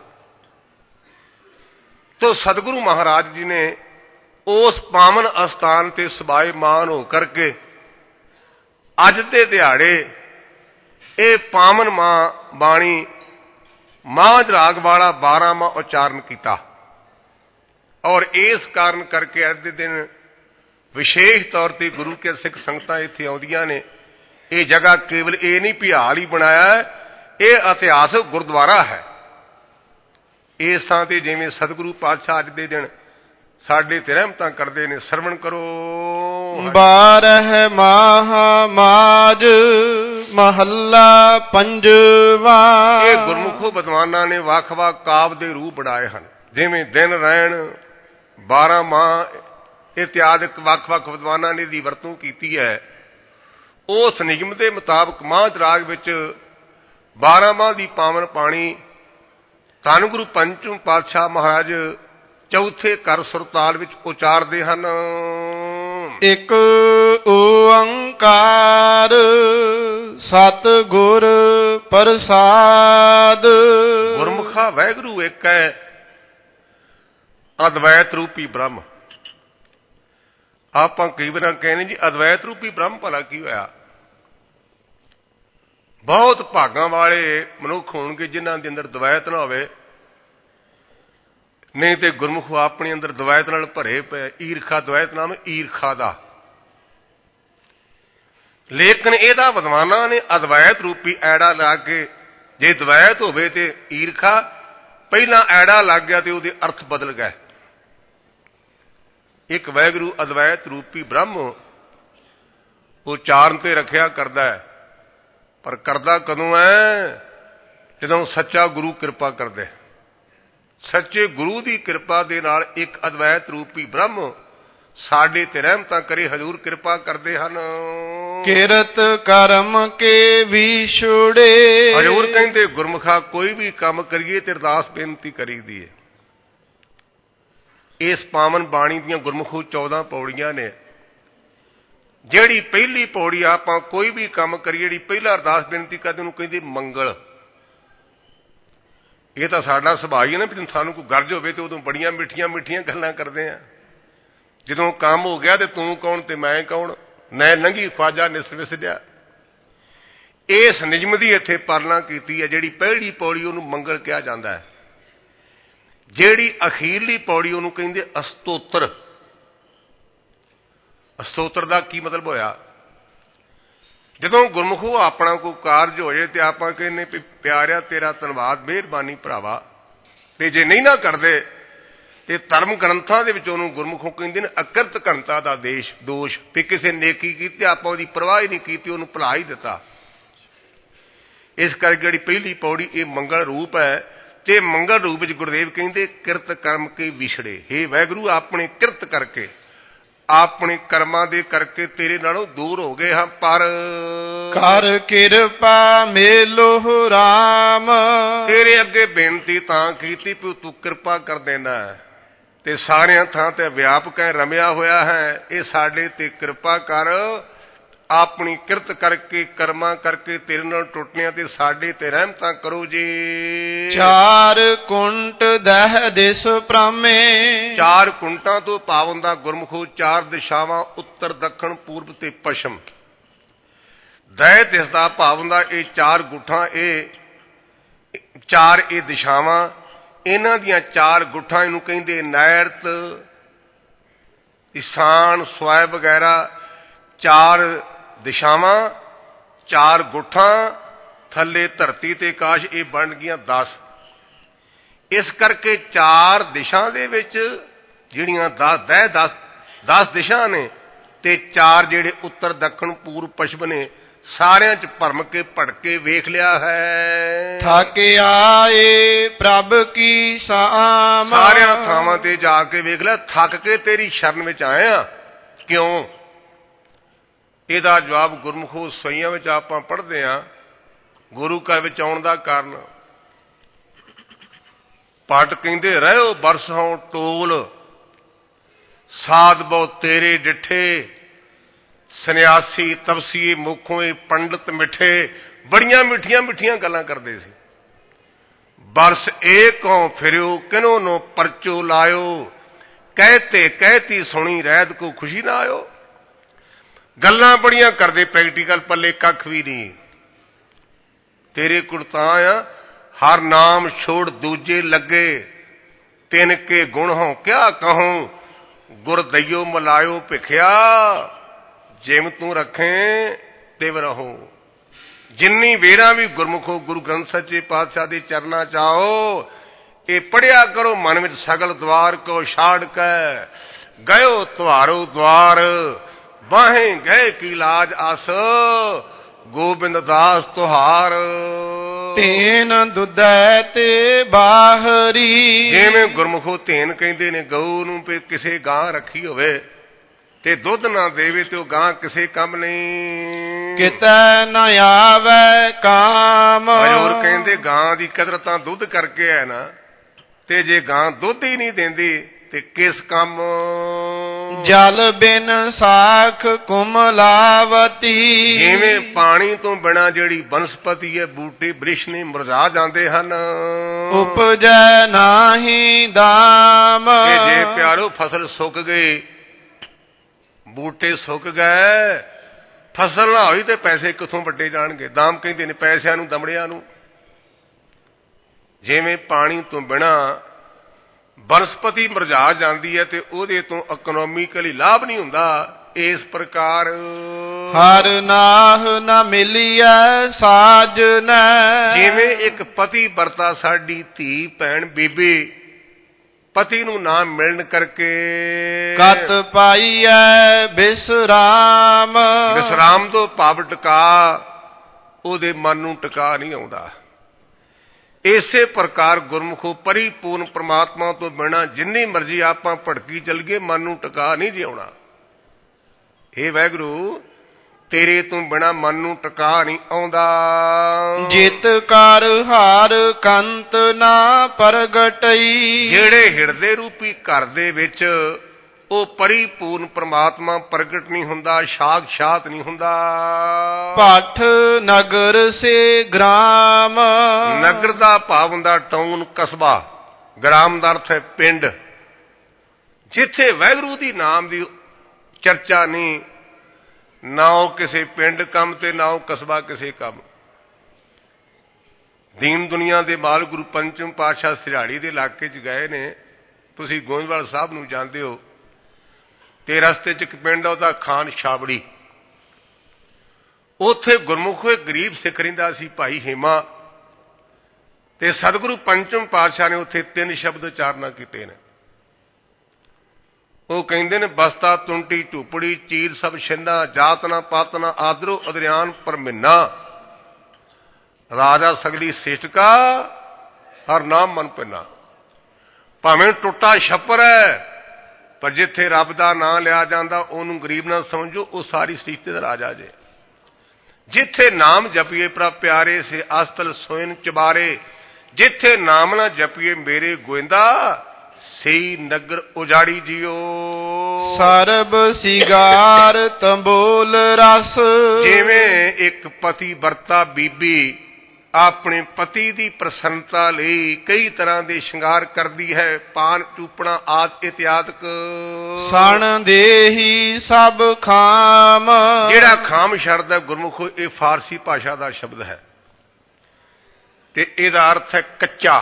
ਤੋਂ ਸਤਿਗੁਰੂ ਮਹਾਰਾਜ ਜੀ ਨੇ ਉਸ ਪਾਵਨ ਅਸਥਾਨ ਤੇ ਸਬਾਏਮਾਨ ਹੋ ਕਰਕੇ ਅੱਜ ਦੇ ਦਿਹਾੜੇ ਇਹ ਪਾਵਨ ਮਾਂ ਬਾਣੀ ਮਾਝ ਰਾਗ ਵਾਲਾ ਬਾਰਾਂਮਾਹ ਉਚਾਰਨ ਕੀਤਾ। ਔਰ ਇਸ ਕਾਰਨ ਕਰਕੇ ਅੱਜ ਦੇ ਦਿਨ ਵਿਸ਼ੇਸ਼ ਤੌਰ ਤੇ ਗੁਰੂ ਕੇ ਸਿੱਖ ਸੰਗਤਾਂ ਇੱਥੇ ਆਉਂਦੀਆਂ ਨੇ। ਇਹ ਜਗ੍ਹਾ ਕੇਵਲ ਇਹ ਨਹੀਂ ਵੀ ਹਾਲ ਹੀ ਬਣਾਇਆ ਹੈ, ਇਹ ਇਤਿਹਾਸਕ ਗੁਰਦੁਆਰਾ ਹੈ। ਇਸ ਥਾਂ ਤੇ ਜਿਵੇਂ ਸਤਿਗੁਰੂ ਪਾਤਸ਼ਾਹ ਅੱਜ ਦੇ ਦਿਨ ਸਾਡੇ ਤੇ ਰਹਿਮਤਾਂ ਕਰਦੇ ਨੇ, ਸਰਵਣ ਕਰੋ। ਬਾਰਹ ਮਾਹ ਮਾਝ ਮਹੱਲਾ ਪੰਜਵਾ। ਇਹ ਗੁਰਮੁਖੋ ਵਿਦਵਾਨਾਂ ਨੇ ਵੱਖ-ਵੱਖ ਕਾਵਿ ਦੇ ਰੂਪ ਬਣਾਏ ਹਨ, ਜਿਵੇਂ ਦਿਨ ਰਹਿਣ, ਬਾਰਾਂ ਮਾਹ ਇਤਿਆਦਿ ਵੱਖ-ਵੱਖ ਵਿਦਵਾਨਾਂ ਨੇ ਦੀ ਵਰਤੋਂ ਕੀਤੀ ਹੈ। ਉਸ ਨਿਯਮ ਦੇ ਮੁਤਾਬਕ ਮਾਝ ਰਾਗ ਵਿੱਚ ਬਾਰਾਂ ਮਾਹ ਦੀ ਪਾਵਨ ਪਾਣੀ ਧੰਨ ਗੁਰੂ ਪੰਚਮ ਪਾਤਸ਼ਾਹ ਮਹਾਰਾਜ ਚੌਥੇ ਕਰ ਸੁਰਤਾਲ ਵਿੱਚ ਉਚਾਰਦੇ ਹਨ। ਇੱਕ ਓੰਕਾਰ ਸਤਿਗੁਰ ਪ੍ਰਸਾਦ। ਗੁਰਮੁਖਾ ਵਾਹਿਗੁਰੂ ਇੱਕ ਹੈ, ਅਦਵੈਤ ਰੂਪੀ ਬ੍ਰਹਮ। ਆਪਾਂ ਕਈ ਵਾਰ ਕਹਿੰਦੇ ਜੀ ਅਦਵੈਤ ਰੂਪੀ ਬ੍ਰਹਮ ਭਲਾ ਕੀ ਹੋਇਆ? ਬਹੁਤ ਭਾਗਾਂ ਵਾਲੇ ਮਨੁੱਖ ਹੋਣਗੇ ਜਿਨ੍ਹਾਂ ਦੇ ਅੰਦਰ ਦਵੈਤ ਨਾ ਹੋਵੇ, ਨਹੀਂ ਤੇ ਗੁਰਮੁਖ ਆਪਣੇ ਅੰਦਰ ਦਵੈਤ ਨਾਲ ਭਰੇ ਪਏ। ਈਰਖਾ ਦਵੈਤ ਨਾਮ ਈਰਖਾ ਦਾ, ਲੇਕਿਨ ਇਹਦਾ ਵਿਦਵਾਨਾਂ ਨੇ ਅਦਵੈਤ ਰੂਪੀ ਐੜਾ ਲਾ ਕੇ, ਜੇ ਦਵੈਤ ਹੋਵੇ ਤੇ ਈਰਖਾ, ਪਹਿਲਾਂ ਐੜਾ ਲੱਗ ਗਿਆ ਤੇ ਉਹਦੇ ਅਰਥ ਬਦਲ ਗਏ। ਇੱਕ ਵਾਹਿਗੁਰੂ ਅਦਵੈਤ ਰੂਪੀ ਬ੍ਰਹਮ ਉਚਾਰਨ ਤੇ ਰੱਖਿਆ ਕਰਦਾ ਹੈ, ਪਰ ਕਰਦਾ ਕਦੋਂ ਹੈ? ਜਦੋਂ ਸੱਚਾ ਗੁਰੂ ਕਿਰਪਾ ਕਰਦੇ। ਸੱਚੇ ਗੁਰੂ ਦੀ ਕਿਰਪਾ ਦੇ ਨਾਲ ਇੱਕ ਅਦਵੈਤ ਰੂਪੀ ਬ੍ਰਹਮ ਸਾਡੇ ਤੇ ਰਹਿਮਤਾਂ ਕਰੇ, ਹਜ਼ੂਰ ਕਿਰਪਾ ਕਰਦੇ ਹਨ। ਕਿਰਤ ਕਰਮ ਕੇ ਵਿਛੜੇ। ਹਜ਼ੂਰ ਕਹਿੰਦੇ ਗੁਰਮੁਖਾ ਕੋਈ ਵੀ ਕੰਮ ਕਰੀਏ ਤੇ ਅਰਦਾਸ ਬੇਨਤੀ ਕਰੀਦੀ ਹੈ। ਇਸ ਪਾਵਨ ਬਾਣੀ ਦੀਆਂ ਗੁਰਮੁਖੋ ਚੌਦਾਂ ਪੌੜੀਆਂ ਨੇ। ਜਿਹੜੀ ਪਹਿਲੀ ਪੌੜੀ ਆਪਾਂ ਕੋਈ ਵੀ ਕੰਮ ਕਰੀਏ, ਜਿਹੜੀ ਪਹਿਲਾ ਅਰਦਾਸ ਬੇਨਤੀ ਕਰਦੇ ਉਹਨੂੰ ਕਹਿੰਦੇ ਮੰਗਲ। ਇਹ ਤਾਂ ਸਾਡਾ ਸੁਭਾਅ ਹੀ ਹੈ ਨਾ ਵੀ ਸਾਨੂੰ ਕੋਈ ਗਰਜ ਹੋਵੇ ਤੇ ਉਦੋਂ ਬੜੀਆਂ ਮਿੱਠੀਆਂ ਮਿੱਠੀਆਂ ਗੱਲਾਂ ਕਰਦੇ ਆ। ਜਦੋਂ ਕੰਮ ਹੋ ਗਿਆ ਤੇ ਤੂੰ ਕੌਣ ਤੇ ਮੈਂ ਕੌਣ, ਨੈ ਲੰਘੀ ਖਵਾਜਾ ਨਿਸਰ ਵਿਸਰਿਆ। ਇਸ ਨਿਯਮ ਦੀ ਇੱਥੇ ਪਾਲਣਾ ਕੀਤੀ ਹੈ। ਜਿਹੜੀ ਪਹਿਲੀ ਪੌੜੀ ਉਹਨੂੰ ਮੰਗਲ ਕਿਹਾ ਜਾਂਦਾ ਹੈ। ਜਿਹੜੀ ਅਖੀਰਲੀ ਪੌੜੀ ਉਹਨੂੰ ਕਹਿੰਦੇ ਅਸਤੋਤਰ। ਅਸਤੋਤਰ ਦਾ ਕੀ ਮਤਲਬ ਹੋਇਆ? ਜਦੋਂ ਗੁਰਮੁਖੋ ਆਪਣਾ ਕੋਈ ਕਾਰਜ ਹੋ ਜਾਏ ਤੇ ਆਪਾਂ ਕਹਿੰਦੇ ਵੀ ਪਿਆਰਿਆ ਤੇਰਾ ਧੰਨਵਾਦ, ਮਿਹਰਬਾਨੀ ਭਰਾਵਾ। ਤੇ ਜੇ ਨਹੀਂ ਨਾ ਕਰਦੇ ਤੇ ਧਰਮ ਗ੍ਰੰਥਾਂ ਦੇ ਵਿੱਚ ਉਹਨੂੰ ਗੁਰਮੁਖੋਂ ਕਹਿੰਦੇ ਨੇ ਅਕਿਰਤ ਘਣਤਾ ਦਾ ਦੇਸ਼ ਦੋਸ਼, ਵੀ ਕਿਸੇ ਨੇਕੀ ਕੀਤੀ ਆਪਾਂ ਉਹਦੀ ਪਰਵਾਹ ਹੀ ਨਹੀਂ ਕੀਤੀ, ਉਹਨੂੰ ਭੁਲਾ ਹੀ ਦਿੱਤਾ। ਇਸ ਕਰਕੇ ਜਿਹੜੀ ਪਹਿਲੀ ਪੌੜੀ ਇਹ ਮੰਗਲ ਰੂਪ ਹੈ, ਤੇ ਮੰਗਲ ਰੂਪ ਵਿੱਚ ਗੁਰਦੇਵ ਕਹਿੰਦੇ ਕਿਰਤ ਕਰਮ ਕੇ ਵਿਛੜੇ। ਹੇ ਵਾਹਿਗੁਰੂ ਆਪਣੇ ਕਿਰਤ ਕਰਕੇ, ਆਪਣੇ ਕਰਮਾਂ ਦੇ ਕਰਕੇ ਤੇਰੇ ਨਾਲੋਂ ਦੂਰ ਹੋ ਗਏ ਹਾਂ, ਪਰ ਕਰ ਕਿਰਪਾ ਮੇਲੋ ਰਾਮ। ਤੇਰੇ ਅੱਗੇ ਬੇਨਤੀ ਤਾਂ ਕੀਤੀ ਵੀ ਤੂੰ ਕਿਰਪਾ ਕਰ ਦੇਣਾ, ਤੇ ਸਾਰਿਆਂ ਥਾਂ ਤੇ ਵਿਆਪਕ ਹੈ, ਰਮਿਆ ਹੋਇਆ ਹੈ। ਇਹ ਸਾਡੇ ਤੇ ਕਿਰਪਾ ਕਰ, ਆਪਣੀ ਕਿਰਤ ਕਰਕੇ ਕਰਮਾਂ ਕਰਕੇ ਤੇਰੇ ਨਾਲ ਟੁੱਟਣਿਆਂ ਤੇ ਸਾਡੇ ਤੇ ਰਹਿਮਤਾਂ ਕਰੋ ਜੀ। ਚਾਰ ਕੁੰਟ ਦਹਿ ਦਿਸ ਪ੍ਰਾਮੇ, ਚਾਰ ਕੁੰਟਾਂ ਤੋਂ ਭਾਵ ਹੁੰਦਾ ਗੁਰਮੁਖੋ ਚਾਰ ਦਿਸ਼ਾਵਾਂ, ਉੱਤਰ ਦੱਖਣ ਪੂਰਬ ਤੇ ਪੱਛਮ। ਦਹਿ ਦਿਸ ਦਾ ਭਾਵ ਹੁੰਦਾ ਇਹ ਚਾਰ ਗੁੱਠਾਂ, ਇਹ ਚਾਰ ਇਹ ਦਿਸ਼ਾਵਾਂ, ਇਹਨਾਂ ਦੀਆਂ ਚਾਰ ਗੁੱਠਾਂ ਇਹਨੂੰ ਕਹਿੰਦੇ ਨੈਰਤ, ਈਸਾਨ, ਸਵੈ ਵਗੈਰਾ। ਚਾਰ ਦਿਸ਼ਾਵਾਂ, ਚਾਰ ਗੁੱਠਾਂ, ਥੱਲੇ ਧਰਤੀ ਤੇ ਆਕਾਸ਼, ਇਹ ਬਣ ਗਈਆਂ ਦਸ। ਇਸ ਕਰਕੇ ਚਾਰ ਦਿਸ਼ਾ ਦੇ ਵਿੱਚ ਜਿਹੜੀਆਂ ਦਸ ਦਹਿ ਦਸ ਦਸ ਦਿਸ਼ਾ ਨੇ, ਤੇ ਚਾਰ ਜਿਹੜੇ ਉੱਤਰ ਦੱਖਣ ਪੂਰਬ ਪੱਛਮ ਨੇ, ਸਾਰਿਆਂ ਚ ਭਰਮ ਕੇ ਭੜਕੇ ਵੇਖ ਲਿਆ ਹੈ। ਥਕ ਆਏ ਪ੍ਰਭ ਕੀ ਸਾਮ, ਸਾਰਿਆਂ ਥਾਵਾਂ ਤੇ ਜਾ ਕੇ ਵੇਖ ਲਿਆ, ਥੱਕ ਕੇ ਤੇਰੀ ਸ਼ਰਨ ਵਿੱਚ ਆਏ ਆ। ਕਿਉਂ? ਇਹਦਾ ਜਵਾਬ ਗੁਰਮੁਖੋ ਸਈਆਂ ਵਿੱਚ ਆਪਾਂ ਪੜ੍ਹਦੇ ਹਾਂ। ਗੁਰੂ ਘਰ ਵਿੱਚ ਆਉਣ ਦਾ ਕਾਰਨ ਪਾਠ ਕਹਿੰਦੇ ਰਹਿਓ ਬਰਸੋਂ ਟੋਲ, ਸਾਧ ਬਹੁ ਤੇਰੇ ਡਿੱਠੇ, ਸੰਨਿਆਸੀ ਤਪਸੀਏ ਮੁਖੋਂ ਪੰਡਤ ਮਿੱਠੇ। ਬੜੀਆਂ ਮਿੱਠੀਆਂ ਮਿੱਠੀਆਂ ਗੱਲਾਂ ਕਰਦੇ ਸੀ। ਬਰਸ ਏਕੋਂ ਫਿਰਿਓ ਕਿਨੋ ਨੋ ਪਰਚੋ ਲਾਇਓ, ਕਹਿਤੇ ਕਹਿਤੀ ਸੁਣੀ ਰਹਿਤ ਕੋ ਖੁਸ਼ੀ ਨਾ ਆਇਓ। ਗੱਲਾਂ ਬੜੀਆਂ ਕਰਦੇ, ਪ੍ਰੈਕਟੀਕਲ ਪੱਲੇ ਕੱਖ ਵੀ ਨਹੀਂ। ਤੇਰੇ ਕੋਲ ਤਾਂ ਆ ਹਰ ਨਾਮ ਛੋੜ ਦੂਜੇ ਲੱਗੇ, ਤਿੰਨ ਕੇ ਗੁਣ ਹੋਂ ਕਿਆ ਕਹੂੰ, ਗੁਰ ਦਈਓ ਮਲਾਇਓ ਭਿਖਿਆ, ਜਿਮ ਤੂੰ ਰੱਖੇ ਤਿਵ ਰਹੋ। ਜਿੰਨੀ ਵੇਰਾਂ ਵੀ ਗੁਰਮੁਖੋ ਗੁਰੂ ਗ੍ਰੰਥ ਸੱਚੇ ਪਾਤਸ਼ਾਹ ਦੇ ਚਰਨਾਂ ਚ ਆਓ, ਇਹ ਪੜਿਆ ਕਰੋ ਮਨ ਵਿੱਚ ਸਗਲ ਦਵਾਰ ਕੋ ਛਾੜ ਕੇ, ਗਇਓ ਤੁਹਾਰੋ ਦਵਾਰ, ਬਾਹੇ ਗਏ ਕੀ ਲਾਜ ਆਸ, ਗੋਬਿੰਦ ਦਾਸ ਤੁਹਾਰ। ਤੇਨ ਦੁਧੈ ਤੇ ਬਾਹਰੀ, ਜਿਵੇਂ ਗੁਰਮੁਖੋ ਧੇਨ ਕਹਿੰਦੇ ਨੇ ਗਊ ਨੂੰ, ਵੀ ਕਿਸੇ ਗਾਂ ਰੱਖੀ ਹੋਵੇ ਤੇ ਦੁੱਧ ਨਾ ਦੇਵੇ ਤੇ ਉਹ ਗਾਂ ਕਿਸੇ ਕੰਮ ਨਹੀਂ। ਕਿਤੈ ਨ ਆਵੈ ਕਾਮ, ਹਜ਼ੂਰ ਕਹਿੰਦੇ ਗਾਂ ਦੀ ਕਦਰ ਤਾਂ ਦੁੱਧ ਕਰਕੇ ਹੈ ਨਾ, ਤੇ ਜੇ ਗਾਂ ਦੁੱਧ ਹੀ ਨਹੀਂ ਦਿੰਦੀ ਤੇ ਕਿਸ ਕੰਮ। ਜਲ ਬਿਨ ਸਾਖ ਕੁਮਲਾਵਤੀ, ਜਿਵੇਂ ਪਾਣੀ ਤੋਂ ਬਿਨਾਂ ਜਿਹੜੀ ਬਨਸਪਤੀ ਹੈ, ਬੂਟੇ ਬ੍ਰਿਸ਼ ਨੇ ਮੁਰਝਾ ਜਾਂਦੇ ਹਨ। ਉਪਜੈ ਨਾਹੀ ਦਾਮ, ਕਿ ਜੇ ਪਿਆਰੋ ਫਸਲ ਸੁੱਕ ਗਈ, ਬੂਟੇ ਸੁੱਕ ਗਏ, ਫਸਲ ਨਾ ਹੋਈ ਤੇ ਪੈਸੇ ਕਿੱਥੋਂ ਵੱਡੇ ਜਾਣਗੇ। ਦਾਮ ਕਹਿੰਦੇ ਨੇ ਪੈਸਿਆਂ ਨੂੰ, ਦਮੜਿਆਂ ਨੂੰ। ਜਿਵੇਂ ਪਾਣੀ ਤੋਂ ਬਿਨਾਂ ਬਨਸਪਤੀ ਮੁਰਝਾ ਜਾਂਦੀ ਹੈ ਤੇ ਉਹਦੇ ਤੋਂ ਇਕਨੋਮਿਕਲੀ ਲਾਭ ਨਹੀਂ ਹੁੰਦਾ, ਇਸ ਪ੍ਰਕਾਰ ਹਰ ਨਾਹ ਨ ਮਿਲਿਐ ਸਾਜਨ, ਜਿਵੇਂ ਇੱਕ ਪਤੀ ਵਰਤਾ ਸਾਡੀ ਧੀ ਭੈਣ ਬੀਬੀ ਪਤੀ ਨੂੰ ਨਾ ਮਿਲਣ ਕਰਕੇ ਕਤ ਪਾਈਐ ਬਿਸਰਾਮ, ਵਿਸਰਾਮ ਤੋਂ ਭਾਵ ਟਿਕਾ, ਉਹਦੇ ਮਨ ਨੂੰ ਟਿਕਾ ਨਹੀਂ ਆਉਂਦਾ। ਇਸੇ ਪ੍ਰਕਾਰ ਗੁਰਮੁਖੋ ਪਰਿਪੂਰਨ ਪ੍ਰਮਾਤਮਾ ਤੋਂ ਬਿਨਾਂ ਜਿੰਨੀ ਮਰਜ਼ੀ ਆਪਾਂ ਭਟਕੀ ਚੱਲ ਗਏ, ਮਨ ਨੂੰ ਟਿਕਾ ਨਹੀਂ ਜਿਉਣਾ। ਇਹ ਵਾਹਿਗੁਰੂ ਤੇਰੇ ਤੋਂ ਬਿਨਾਂ ਮਨ ਨੂੰ ਟਿਕਾ ਨਹੀਂ ਆਉਂਦਾ। ਜਿਤ ਕਰ ਹਾਰ ਕੰਤ ਨਾ ਪ੍ਰਗਟਈ, ਜਿਹੜੇ ਹਿਰਦੇ ਰੂਪੀ ਘਰ ਦੇ ਵਿੱਚ ਉਹ ਪਰਿਪੂਰਨ ਪ੍ਰਮਾਤਮਾ ਪ੍ਰਗਟ ਨਹੀਂ ਹੁੰਦਾ, ਸਾਖਸ਼ਾਤ ਨਹੀਂ ਹੁੰਦਾ। ਭੱਠ ਨਗਰ ਸੇ ਗ੍ਰਾਮ, ਨਗਰ ਦਾ ਭਾਵ ਹੁੰਦਾ ਟਾਊਨ, ਕਸਬਾ। ਗ੍ਰਾਮ ਦਾ ਅਰਥ ਹੈ ਪਿੰਡ। ਜਿੱਥੇ ਵਾਹਿਗੁਰੂ ਦੀ ਨਾਮ ਦੀ ਚਰਚਾ ਨਹੀਂ, ਨਾ ਉਹ ਕਿਸੇ ਪਿੰਡ ਕੰਮ ਤੇ ਨਾ ਉਹ ਕਸਬਾ ਕਿਸੇ ਕੰਮ। ਦੀਨ ਦੁਨੀਆ ਦੇ ਮਾਲ ਗੁਰੂ ਪੰਚਮ ਪਾਤਸ਼ਾਹ ਸਿਰਾੜੀ ਦੇ ਇਲਾਕੇ 'ਚ ਗਏ ਨੇ। ਤੁਸੀਂ ਗੋਇੰਦਵਾਲ ਸਾਹਿਬ ਨੂੰ ਜਾਣਦੇ ਹੋ, ਤੇ ਰਸਤੇ 'ਚ ਇੱਕ ਪਿੰਡ ਆ ਉਹਦਾ ਖਾਨ ਛਾਬੜੀ। ਉੱਥੇ ਗੁਰਮੁਖੋ ਇੱਕ ਗਰੀਬ ਸਿੱਖ ਰਹਿੰਦਾ ਸੀ, ਭਾਈ ਹੇਮਾ। ਤੇ ਸਤਿਗੁਰੂ ਪੰਚਮ ਪਾਤਸ਼ਾਹ ਨੇ ਉੱਥੇ ਤਿੰਨ ਸ਼ਬਦ ਉਚਾਰਨਾ ਕੀਤੇ ਨੇ। ਉਹ ਕਹਿੰਦੇ ਨੇ, ਬਸਤਾ ਤੁੰਟੀ ਝੂਪੜੀ ਚੀਰ ਸਭ ਛਿੰਨਾ, ਜਾਤ ਨਾ ਪਾਤ ਨਾ ਆਦਰੋ ਅਦਰਿਆਨ ਪਰਮਿੰਨਾ, ਰਾਜਾ ਸਗਲੀ ਸਿਸ਼ਟਕਾ ਹਰ ਨਾਮ ਮਨ ਪਿੰਨਾ। ਭਾਵੇਂ ਟੁੱਟਾ ਛੱਪਰ ਹੈ, ਪਰ ਜਿੱਥੇ ਰੱਬ ਦਾ ਨਾਂ ਲਿਆ ਜਾਂਦਾ ਉਹਨੂੰ ਗਰੀਬ ਨਾ ਸਮਝੋ, ਉਹ ਸਾਰੀ ਸ੍ਰਿਸ਼ਟੀ ਦਾ ਰਾਜਾ ਜੇ। ਜਿੱਥੇ ਨਾਮ ਜਪੀਏ ਪ੍ਰਭ ਪਿਆਰੇ ਸੇ ਅਸਤਲ ਸੋਇਨ ਚਬਾਰੇ, ਜਿੱਥੇ ਨਾਮ ਨਾ ਜਪੀਏ ਮੇਰੇ ਗੋਇੰਦਾ, ਸਈ ਨਗਰ ਉਜਾੜੀ ਜਿਓ। ਸਰਬ ਸਿਗਾਰ ਤੰਬੋਲ ਰਸ। ਜਿਵੇਂ ਇੱਕ ਪਤੀ ਵਰਤਾ ਬੀਬੀ ਆਪਣੇ ਪਤੀ ਦੀ ਪ੍ਰਸੰਨਤਾ ਲਈ ਕਈ ਤਰ੍ਹਾਂ ਦੇ ਸ਼ਿੰਗਾਰ ਕਰਦੀ ਹੈ, ਪਾਨ ਚੂਪਣਾ ਆਦਿ ਇਤਿਆਦਿਕ। ਸਣ ਦੇਹੀ ਸਭ ਖਾਮ। ਜਿਹੜਾ ਖਾਮ ਸ਼ਬਦ ਹੈ ਗੁਰਮੁਖੋ ਇਹ ਫਾਰਸੀ ਭਾਸ਼ਾ ਦਾ ਸ਼ਬਦ ਹੈ ਤੇ ਇਹਦਾ ਅਰਥ ਹੈ ਕੱਚਾ।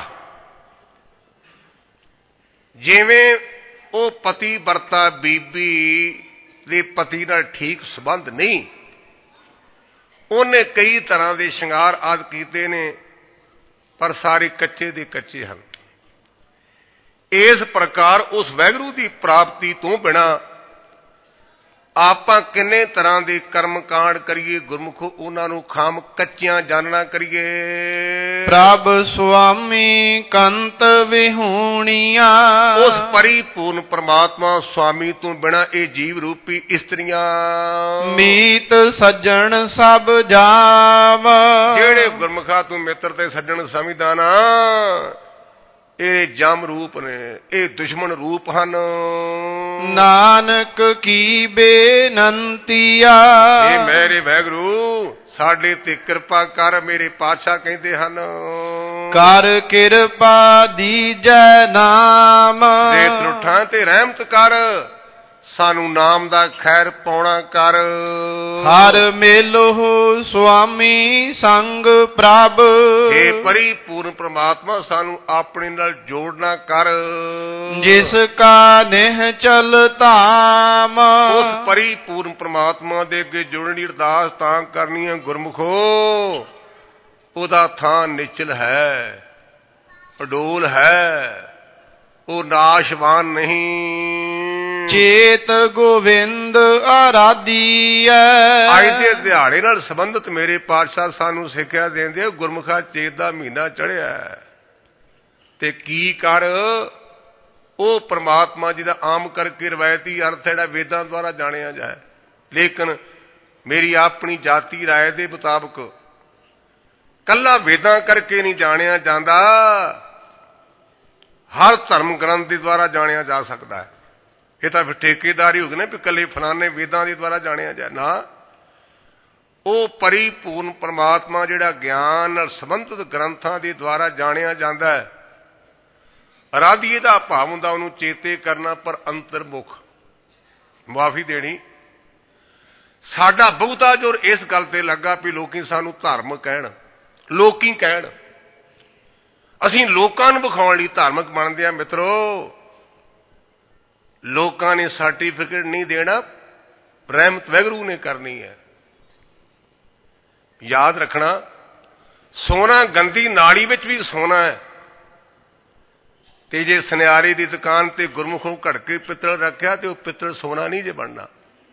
ਜਿਵੇਂ ਉਹ ਪਤੀ ਵਰਤਾ ਬੀਬੀ ਦੇ ਪਤੀ ਨਾਲ ਠੀਕ ਸੰਬੰਧ ਨਹੀਂ, ਉਹਨੇ ਕਈ ਤਰ੍ਹਾਂ ਦੇ ਸ਼ਿੰਗਾਰ ਆਦਿ ਕੀਤੇ ਨੇ, ਪਰ ਸਾਰੇ ਕੱਚੇ ਦੇ ਕੱਚੇ ਹਨ। ਇਸ ਪ੍ਰਕਾਰ ਉਸ ਵਾਹਿਗੁਰੂ ਦੀ ਪ੍ਰਾਪਤੀ ਤੋਂ ਬਿਨਾਂ ਆਪਾਂ ਕਿੰਨੇ ਤਰ੍ਹਾਂ ਦੇ ਕਰਮ ਕਾਂਡ ਕਰੀਏ ਗੁਰਮੁਖੋ, ਉਹਨਾਂ ਨੂੰ ਖਾਮ ਕੱਚਿਆਂ ਜਾਣਨਾ ਕਰੀਏ। ਪ੍ਰਭ ਸੁਆਮੀ ਕੰਤ ਵਿਹੂਣੀਆਂ। ਉਸ ਪਰਿਪੂਰਨ ਪ੍ਰਮਾਤਮਾ ਸੁਆਮੀ ਤੋਂ ਬਿਨਾਂ ਇਹ ਜੀਵ ਰੂਪੀ ਇਸਤਰੀਆਂ ਮੀਤ ਸੱਜਣ ਸਭ ਜਾਮ। ਜਿਹੜੇ ਗੁਰਮੁਖਾ ਤੂੰ ਮਿੱਤਰ ਤੇ ਸੱਜਣ ਸਮਝਦਾ ਨਾ, ਇਹ ਜਮ ਰੂਪ ਨੇ, ਇਹ ਦੁਸ਼ਮਣ ਰੂਪ ਹਨ। ਨਾਨਕ ਕੀ ਬੇਨੰਤੀਆ। ਇਹ ਮੇਰੇ ਵਾਹਿਗੁਰੂ ਸਾਡੇ ਤੇ ਕਿਰਪਾ ਕਰ। ਮੇਰੇ ਪਾਤਸ਼ਾਹ ਕਹਿੰਦੇ ਹਨ, ਕਰ ਕਿਰਪਾ ਦੀਜੈ ਨਾਮ। ਦੇ ਤਰੁੱਠਾਂ ਤੇ ਰਹਿਮਤ ਕਰ, ਸਾਨੂੰ ਨਾਮ ਦਾ ਖੈਰ ਪਾਉਣਾ ਕਰ। ਹਰ ਮੇਲੋ ਸੁਆਮੀ ਸੰਗ ਪ੍ਰਭ। हे ਪਰਿਪੂਰਨ ਪ੍ਰਮਾਤਮਾ ਸਾਨੂੰ ਆਪਣੇ ਨਾਲ ਜੋੜਨਾ ਕਰ। ਜਿਸ ਕਾ ਨਿਹ ਚਲ ਧਾਮ। ਉਸ ਪਰਿਪੂਰਨ ਪ੍ਰਮਾਤਮਾ ਦੇ ਅੱਗੇ ਜੁੜਨ ਦੀ ਅਰਦਾਸ ਤਾਂ ਕਰਨੀ ਹੈ ਗੁਰਮੁਖੋ, ਉਹਦਾ ਥਾਂ ਨਿਚਲ ਹੈ, ਅਡੋਲ ਹੈ, ਉਹ ਨਾਸ਼ਵਾਨ ਨਹੀਂ। ਚੇਤ ਗੋਵਿੰਦ ਆਰਾਧੀਐ। ਅੱਜ ਦੇ ਦਿਹਾੜੇ ਨਾਲ ਸੰਬੰਧਿਤ ਮੇਰੇ ਪਾਤਸ਼ਾਹ ਸਾਨੂੰ ਸਿੱਖਿਆ ਦਿੰਦੇ, ਗੁਰਮੁਖਾ ਚੇਤ ਦਾ ਮਹੀਨਾ ਚੜ੍ਹਿਆ ਤੇ ਕੀ ਕਰ, ਉਹ ਪ੍ਰਮਾਤਮਾ ਜੀ ਦਾ ਆਮ ਕਰਕੇ ਰਵਾਇਤੀ ਅਰਥ ਜਿਹੜਾ ਵੇਦਾਂ ਦੁਆਰਾ ਜਾਣਿਆ ਜਾਏ, ਲੇਕਿਨ ਮੇਰੀ ਆਪਣੀ ਜਾਤੀ ਰਾਏ ਦੇ ਮੁਤਾਬਕ ਕੱਲਾ ਵੇਦਾਂ ਕਰਕੇ ਨਹੀਂ ਜਾਣਿਆ ਜਾਂਦਾ, ਹਰ ਧਰਮ ਗ੍ਰੰਥ ਦੇ ਦੁਆਰਾ ਜਾਣਿਆ ਜਾ ਸਕਦਾ ਹੈ। ਇਹ ਤਾਂ ਫਿਰ ਠੇਕੇਦਾਰੀ ਹੋ ਗਈ ਨਾ ਵੀ ਇਕੱਲੇ ਫਲਾਣੇ ਵੇਦਾਂ ਦੇ ਦੁਆਰਾ ਜਾਣਿਆ ਜਾਏ, ਨਾ, ਉਹ ਪਰਿਪੂਰਨ ਪਰਮਾਤਮਾ ਜਿਹੜਾ ਗਿਆਨ ਨਾਲ ਸੰਬੰਧਿਤ ਗ੍ਰੰਥਾਂ ਦੇ ਦੁਆਰਾ ਜਾਣਿਆ ਜਾਂਦਾ ਹੈ। ਅਰਾਧੀਏ ਦਾ ਭਾਵ ਹੁੰਦਾ ਉਹਨੂੰ ਚੇਤੇ ਕਰਨਾ, ਪਰ ਅੰਤਰਮੁਖ ਮੁਆਫੀ ਦੇਣੀ। ਸਾਡਾ ਬਹੁਤਾ ਜ਼ੋਰ ਇਸ ਗੱਲ ਤੇ ਲੱਗਾ ਵੀ ਲੋਕੀ ਸਾਨੂੰ ਧਰਮ ਕਹਿਣ, ਲੋਕੀ ਕਹਿਣ, ਅਸੀਂ ਲੋਕਾਂ ਨੂੰ ਵਿਖਾਉਣ ਲਈ ਧਾਰਮਿਕ ਬਣਦੇ ਆ। ਮਿੱਤਰੋ, ਲੋਕਾਂ ਨੇ ਸਰਟੀਫਿਕੇਟ ਨਹੀਂ ਦੇਣਾ, ਰਹਿਮਤ ਵਾਹਿਗੁਰੂ ਨੇ ਕਰਨੀ ਹੈ। ਯਾਦ ਰੱਖਣਾ, ਸੋਨਾ ਗੰਦੀ ਨਾਲੀ ਵਿੱਚ ਵੀ ਸੋਨਾ ਹੈ, ਤੇ ਜੇ ਸੁਨਿਆਰੇ ਦੀ ਦੁਕਾਨ ਤੇ ਗੁਰਮੁਖੋਂ ਘੜ ਕੇ ਪਿੱਤਲ ਰੱਖਿਆ ਤੇ ਉਹ ਪਿੱਤਲ ਸੋਨਾ ਨਹੀਂ ਜੇ ਬਣਨਾ।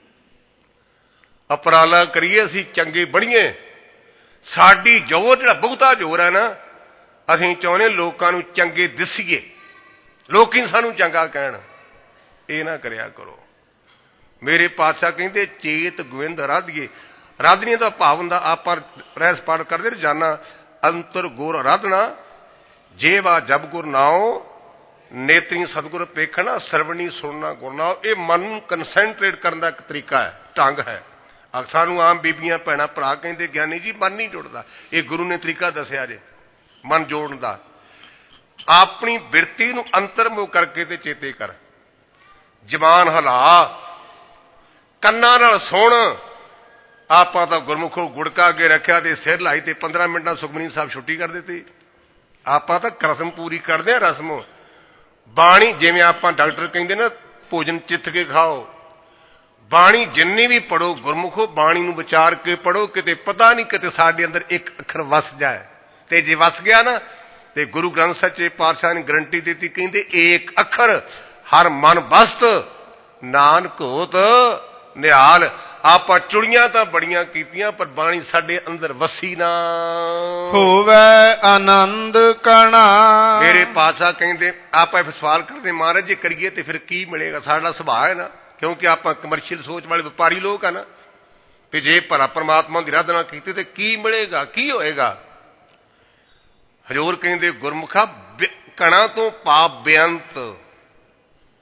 ਅਪਰਾਲਾ ਕਰੀਏ, ਅਸੀਂ ਚੰਗੇ ਬਣੀਏ। ਸਾਡੀ ਜ਼ੋਰ ਜਿਹੜਾ ਬਹੁਤਾ ਜ਼ੋਰ ਹੈ ਨਾ, ਅਸੀਂ ਚਾਹੁੰਦੇ ਲੋਕਾਂ ਨੂੰ ਚੰਗੇ ਦਿਸੀਏ, ਲੋਕੀ ਸਾਨੂੰ ਚੰਗਾ ਕਹਿਣ। ਇਹ ਨਾ ਕਰਿਆ ਕਰੋ। ਮੇਰੇ ਪਾਤਸ਼ਾਹ ਕਹਿੰਦੇ ਚੇਤ ਗੋਵਿੰਦ ਰਾਧੀਏ। ਰਾਧਨੀਆਂ ਦਾ ਭਾਵ ਹੁੰਦਾ, ਆਪਾਂ ਰਹਿਸ ਪਾਠ ਕਰਦੇ ਰੋਜ਼ਾਨਾ, ਅੰਤਰ ਗੁਰ ਆਰਾਧਨਾ, ਜੇਵਾ ਜਬ ਗੁਰ ਨਾਉ, ਨੇਤਰੀ ਸਤਿਗੁਰ ਪੇਖਣਾ, ਸਰਵਣੀ ਸੁਣਨਾ ਗੁਰ ਨਾਉ। ਇਹ ਮਨ ਨੂੰ ਕੰਸੈਂਟਰੇਟ ਕਰਨ ਦਾ ਇੱਕ ਤਰੀਕਾ ਹੈ, ਢੰਗ ਹੈ। ਸਾਨੂੰ ਆਮ ਬੀਬੀਆਂ ਭੈਣਾਂ ਭਰਾ ਕਹਿੰਦੇ ਗਿਆਨੀ ਜੀ ਮਨ ਨਹੀਂ ਜੁੜਦਾ। ਇਹ ਗੁਰੂ ਨੇ ਤਰੀਕਾ ਦੱਸਿਆ ਜੇ ਮਨ ਜੋੜਨ ਦਾ। ਆਪਣੀ ਬਿਰਤੀ ਨੂੰ ਅੰਤਰਮੁਖ ਕਰਕੇ ਤੇ ਚੇਤੇ ਕਰ। ਜ਼ਬਾਨ ਹਿਲਾ, ਕੰਨਾਂ ਨਾਲ ਸੁਣ। ਆਪਾਂ ਤਾਂ ਗੁਰਮੁਖੋਂ ਗੁੜਕਾ ਅੱਗੇ ਰੱਖਿਆ ਤੇ ਸਿਰ ਲਾਈ ਤੇ ਪੰਦਰਾਂ ਮਿੰਟਾਂ ਸੁਖਮਨੀ ਸਾਹਿਬ ਛੁੱਟੀ ਕਰ ਦਿੱਤੀ। ਆਪਾਂ ਤਾਂ ਰਸਮ ਪੂਰੀ ਕਰਦੇ ਹਾਂ। ਰਸਮ ਬਾਣੀ, ਜਿਵੇਂ ਆਪਾਂ ਡਾਕਟਰ ਕਹਿੰਦੇ ਨਾ ਭੋਜਨ ਚਿੱਥ ਕੇ ਖਾਓ, ਬਾਣੀ ਜਿੰਨੀ ਵੀ ਪੜੋ ਗੁਰਮੁਖੋ ਬਾਣੀ ਨੂੰ ਵਿਚਾਰ ਕੇ ਪੜੋ। ਕਿਤੇ ਪਤਾ ਨਹੀਂ ਕਿਤੇ ਸਾਡੇ ਅੰਦਰ ਇੱਕ ਅੱਖਰ ਵਸ ਜਾਏ, ਤੇ ਜੇ ਵਸ ਗਿਆ ਨਾ ਤੇ ਗੁਰੂ ਗ੍ਰੰਥ ਸੱਚੇ ਪਾਤਸ਼ਾਹ ਨੇ ਗਰੰਟੀ ਦਿੱਤੀ, ਕਹਿੰਦੇ ਏਕ ਅੱਖਰ ਹਰ ਮਨ ਬਸਤ, ਨਾਨਕ ਹੋਤ ਨਿਹਾਲ। ਆਪਾਂ ਚੁੜੀਆਂ ਤਾਂ ਬੜੀਆਂ ਕੀਤੀਆਂ, ਪਰ ਬਾਣੀ ਸਾਡੇ ਅੰਦਰ ਵਸੀ ਨਾ ਹੋਵੇ ਆਨੰਦ ਕਣਾ। ਮੇਰੇ ਪਾਤਸ਼ਾਹ ਕਹਿੰਦੇ, ਆਪਾਂ ਇਹ ਸਵਾਲ ਕਰਦੇ ਮਹਾਰਾਜ ਜੇ ਕਰੀਏ ਤੇ ਫਿਰ ਕੀ ਮਿਲੇਗਾ। ਸਾਡਾ ਸੁਭਾਅ ਹੈ ਨਾ, ਕਿਉਂਕਿ ਆਪਾਂ ਕਮਰਸ਼ੀਅਲ ਸੋਚ ਵਾਲੇ ਵਪਾਰੀ ਲੋਕ ਆ ਨਾ, ਵੀ ਜੇ ਭਲਾ ਪਰਮਾਤਮਾ ਦੀ ਆਰਾਧਨਾ ਕੀਤੀ ਤੇ ਕੀ ਮਿਲੇਗਾ, ਕੀ ਹੋਏਗਾ। ਹਜ਼ੂਰ ਕਹਿੰਦੇ ਗੁਰਮੁਖਾ ਕਣਾ ਤੋਂ ਪਾਪ ਬੇਅੰਤ,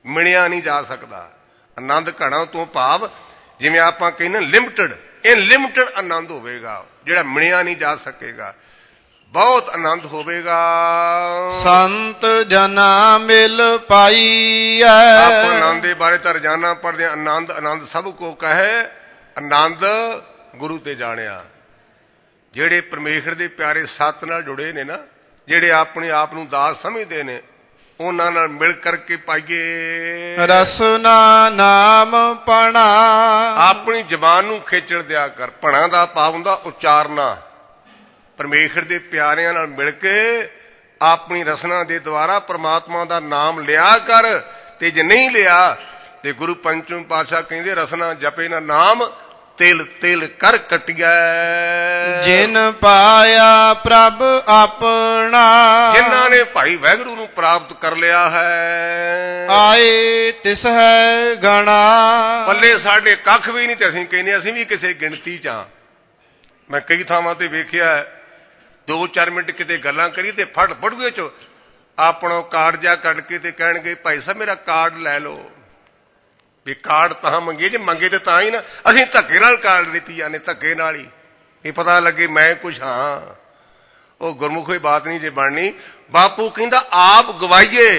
ਮਿਣਿਆ ਨਹੀਂ ਜਾ ਸਕਦਾ। ਆਨੰਦ ਘਣਾ ਤੋਂ ਭਾਵ ਜਿਵੇਂ ਆਪਾਂ ਕਹਿੰਦੇ ਲਿਮਟਿਡ, ਇਹ ਲਿਮਟਿਡ ਆਨੰਦ ਹੋਵੇਗਾ ਜਿਹੜਾ ਮਿਣਿਆ ਨਹੀਂ ਜਾ ਸਕੇਗਾ। ਬਹੁਤ ਆਨੰਦ ਹੋਵੇਗਾ। ਸੰਤ ਜਨਾ ਮਿਲ ਪਾਈਐ। ਆਪਾਂ ਆਨੰਦ ਦੇ ਬਾਰੇ ਤਾਂ ਰੋਜ਼ਾਨਾ ਪੜ੍ਹਦੇ ਹਾਂ। ਆਨੰਦ ਆਨੰਦ ਸਭ ਕੋ ਕਹੇ, ਆਨੰਦ ਗੁਰੂ ਤੇ ਜਾਣਿਆ। ਜਿਹੜੇ ਪਰਮੇਸ਼ਰ ਦੇ ਪਿਆਰੇ ਸੱਤ ਨਾਲ ਜੁੜੇ ਨੇ ਨਾ, ਜਿਹੜੇ ਆਪਣੇ ਆਪ ਨੂੰ ਦਾਸ ਸਮਝਦੇ ਨੇ, ਉਹਨਾਂ ਨਾਲ ਮਿਲ ਕਰਕੇ ਪਾਈਏ ਰਸਨਾ ਨਾਮ ਪਣਾ। ਆਪਣੀ ਜ਼ਬਾਨ ਨੂੰ ਖੇਚਲ ਦਿਆ ਕਰ। ਪਣਾ ਦਾ ਭਾਵ ਹੁੰਦਾ ਉਚਾਰਨਾ। ਪਰਮੇਸ਼ਰ ਦੇ ਪਿਆਰਿਆਂ ਨਾਲ ਮਿਲ ਕੇ ਆਪਣੀ ਰਸਨਾ ਦੇ ਦੁਆਰਾ ਪ੍ਰਮਾਤਮਾ ਦਾ ਨਾਮ ਲਿਆ ਕਰ। ਤੇ ਜੇ ਨਹੀਂ ਲਿਆ ਤੇ ਗੁਰੂ ਪੰਚਮ ਪਾਤਸ਼ਾਹ ਕਹਿੰਦੇ ਰਸਨਾ ਜਪੇ ਨਾ ਨਾਮ, ਤਿਲ ਤਿਲ ਕਰ ਕਟਿਐ। ਜਿਨ ਪਾਇਆ ਪ੍ਰਭ ਆਪਣਾ। ਜਿਨ੍ਹਾਂ ਨੇ ਭਾਈ ਵਾਹਿਗੁਰੂ ਨੂੰ ਪ੍ਰਾਪਤ ਕਰ ਲਿਆ ਹੈ, ਆਏ ਤਿਸ ਹੈ ਗਣਾ। ਪੱਲੇ ਸਾਡੇ ਕੱਖ ਵੀ ਨਹੀਂ ਤੇ ਅਸੀਂ ਕਹਿੰਦੇ ਅਸੀਂ ਵੀ ਕਿਸੇ ਗਿਣਤੀ ਚ ਆ। ਮੈਂ ਕਈ ਥਾਵਾਂ ਤੇ ਵੇਖਿਆ, ਦੋ ਚਾਰ ਮਿੰਟ ਕਿਤੇ ਗੱਲਾਂ ਕਰੀ ਤੇ ਫੜ ਬੜੂਏ ਚ ਆਪਣਾ ਕਾਰਡ ਜਾ ਕੱਢ ਕੇ ਤੇ ਕਹਿਣਗੇ ਭਾਈ ਸਾਹਿਬ ਮੇਰਾ ਕਾਰਡ ਲੈ ਲਓ। ਵੀ ਕਾਰਡ ਤਾਂ ਮੰਗੇ, ਜੇ ਮੰਗੇ ਤੇ ਤਾਂ ਹੀ ਨਾ। ਅਸੀਂ ਧੱਕੇ ਨਾਲ ਕਾਰਡ ਦਿੱਤੀ ਜਾਂਦੇ, ਧੱਕੇ ਨਾਲ ਹੀ। ਇਹ ਪਤਾ ਲੱਗੇ ਮੈਂ ਕੁਛ ਹਾਂ। ਉਹ ਗੁਰਮੁਖ ਕੋਈ ਬਾਤ ਨਹੀਂ ਜੇ ਬਣਨੀ। ਬਾਪੂ ਕਹਿੰਦਾ ਆਪ ਗਵਾਈਏ,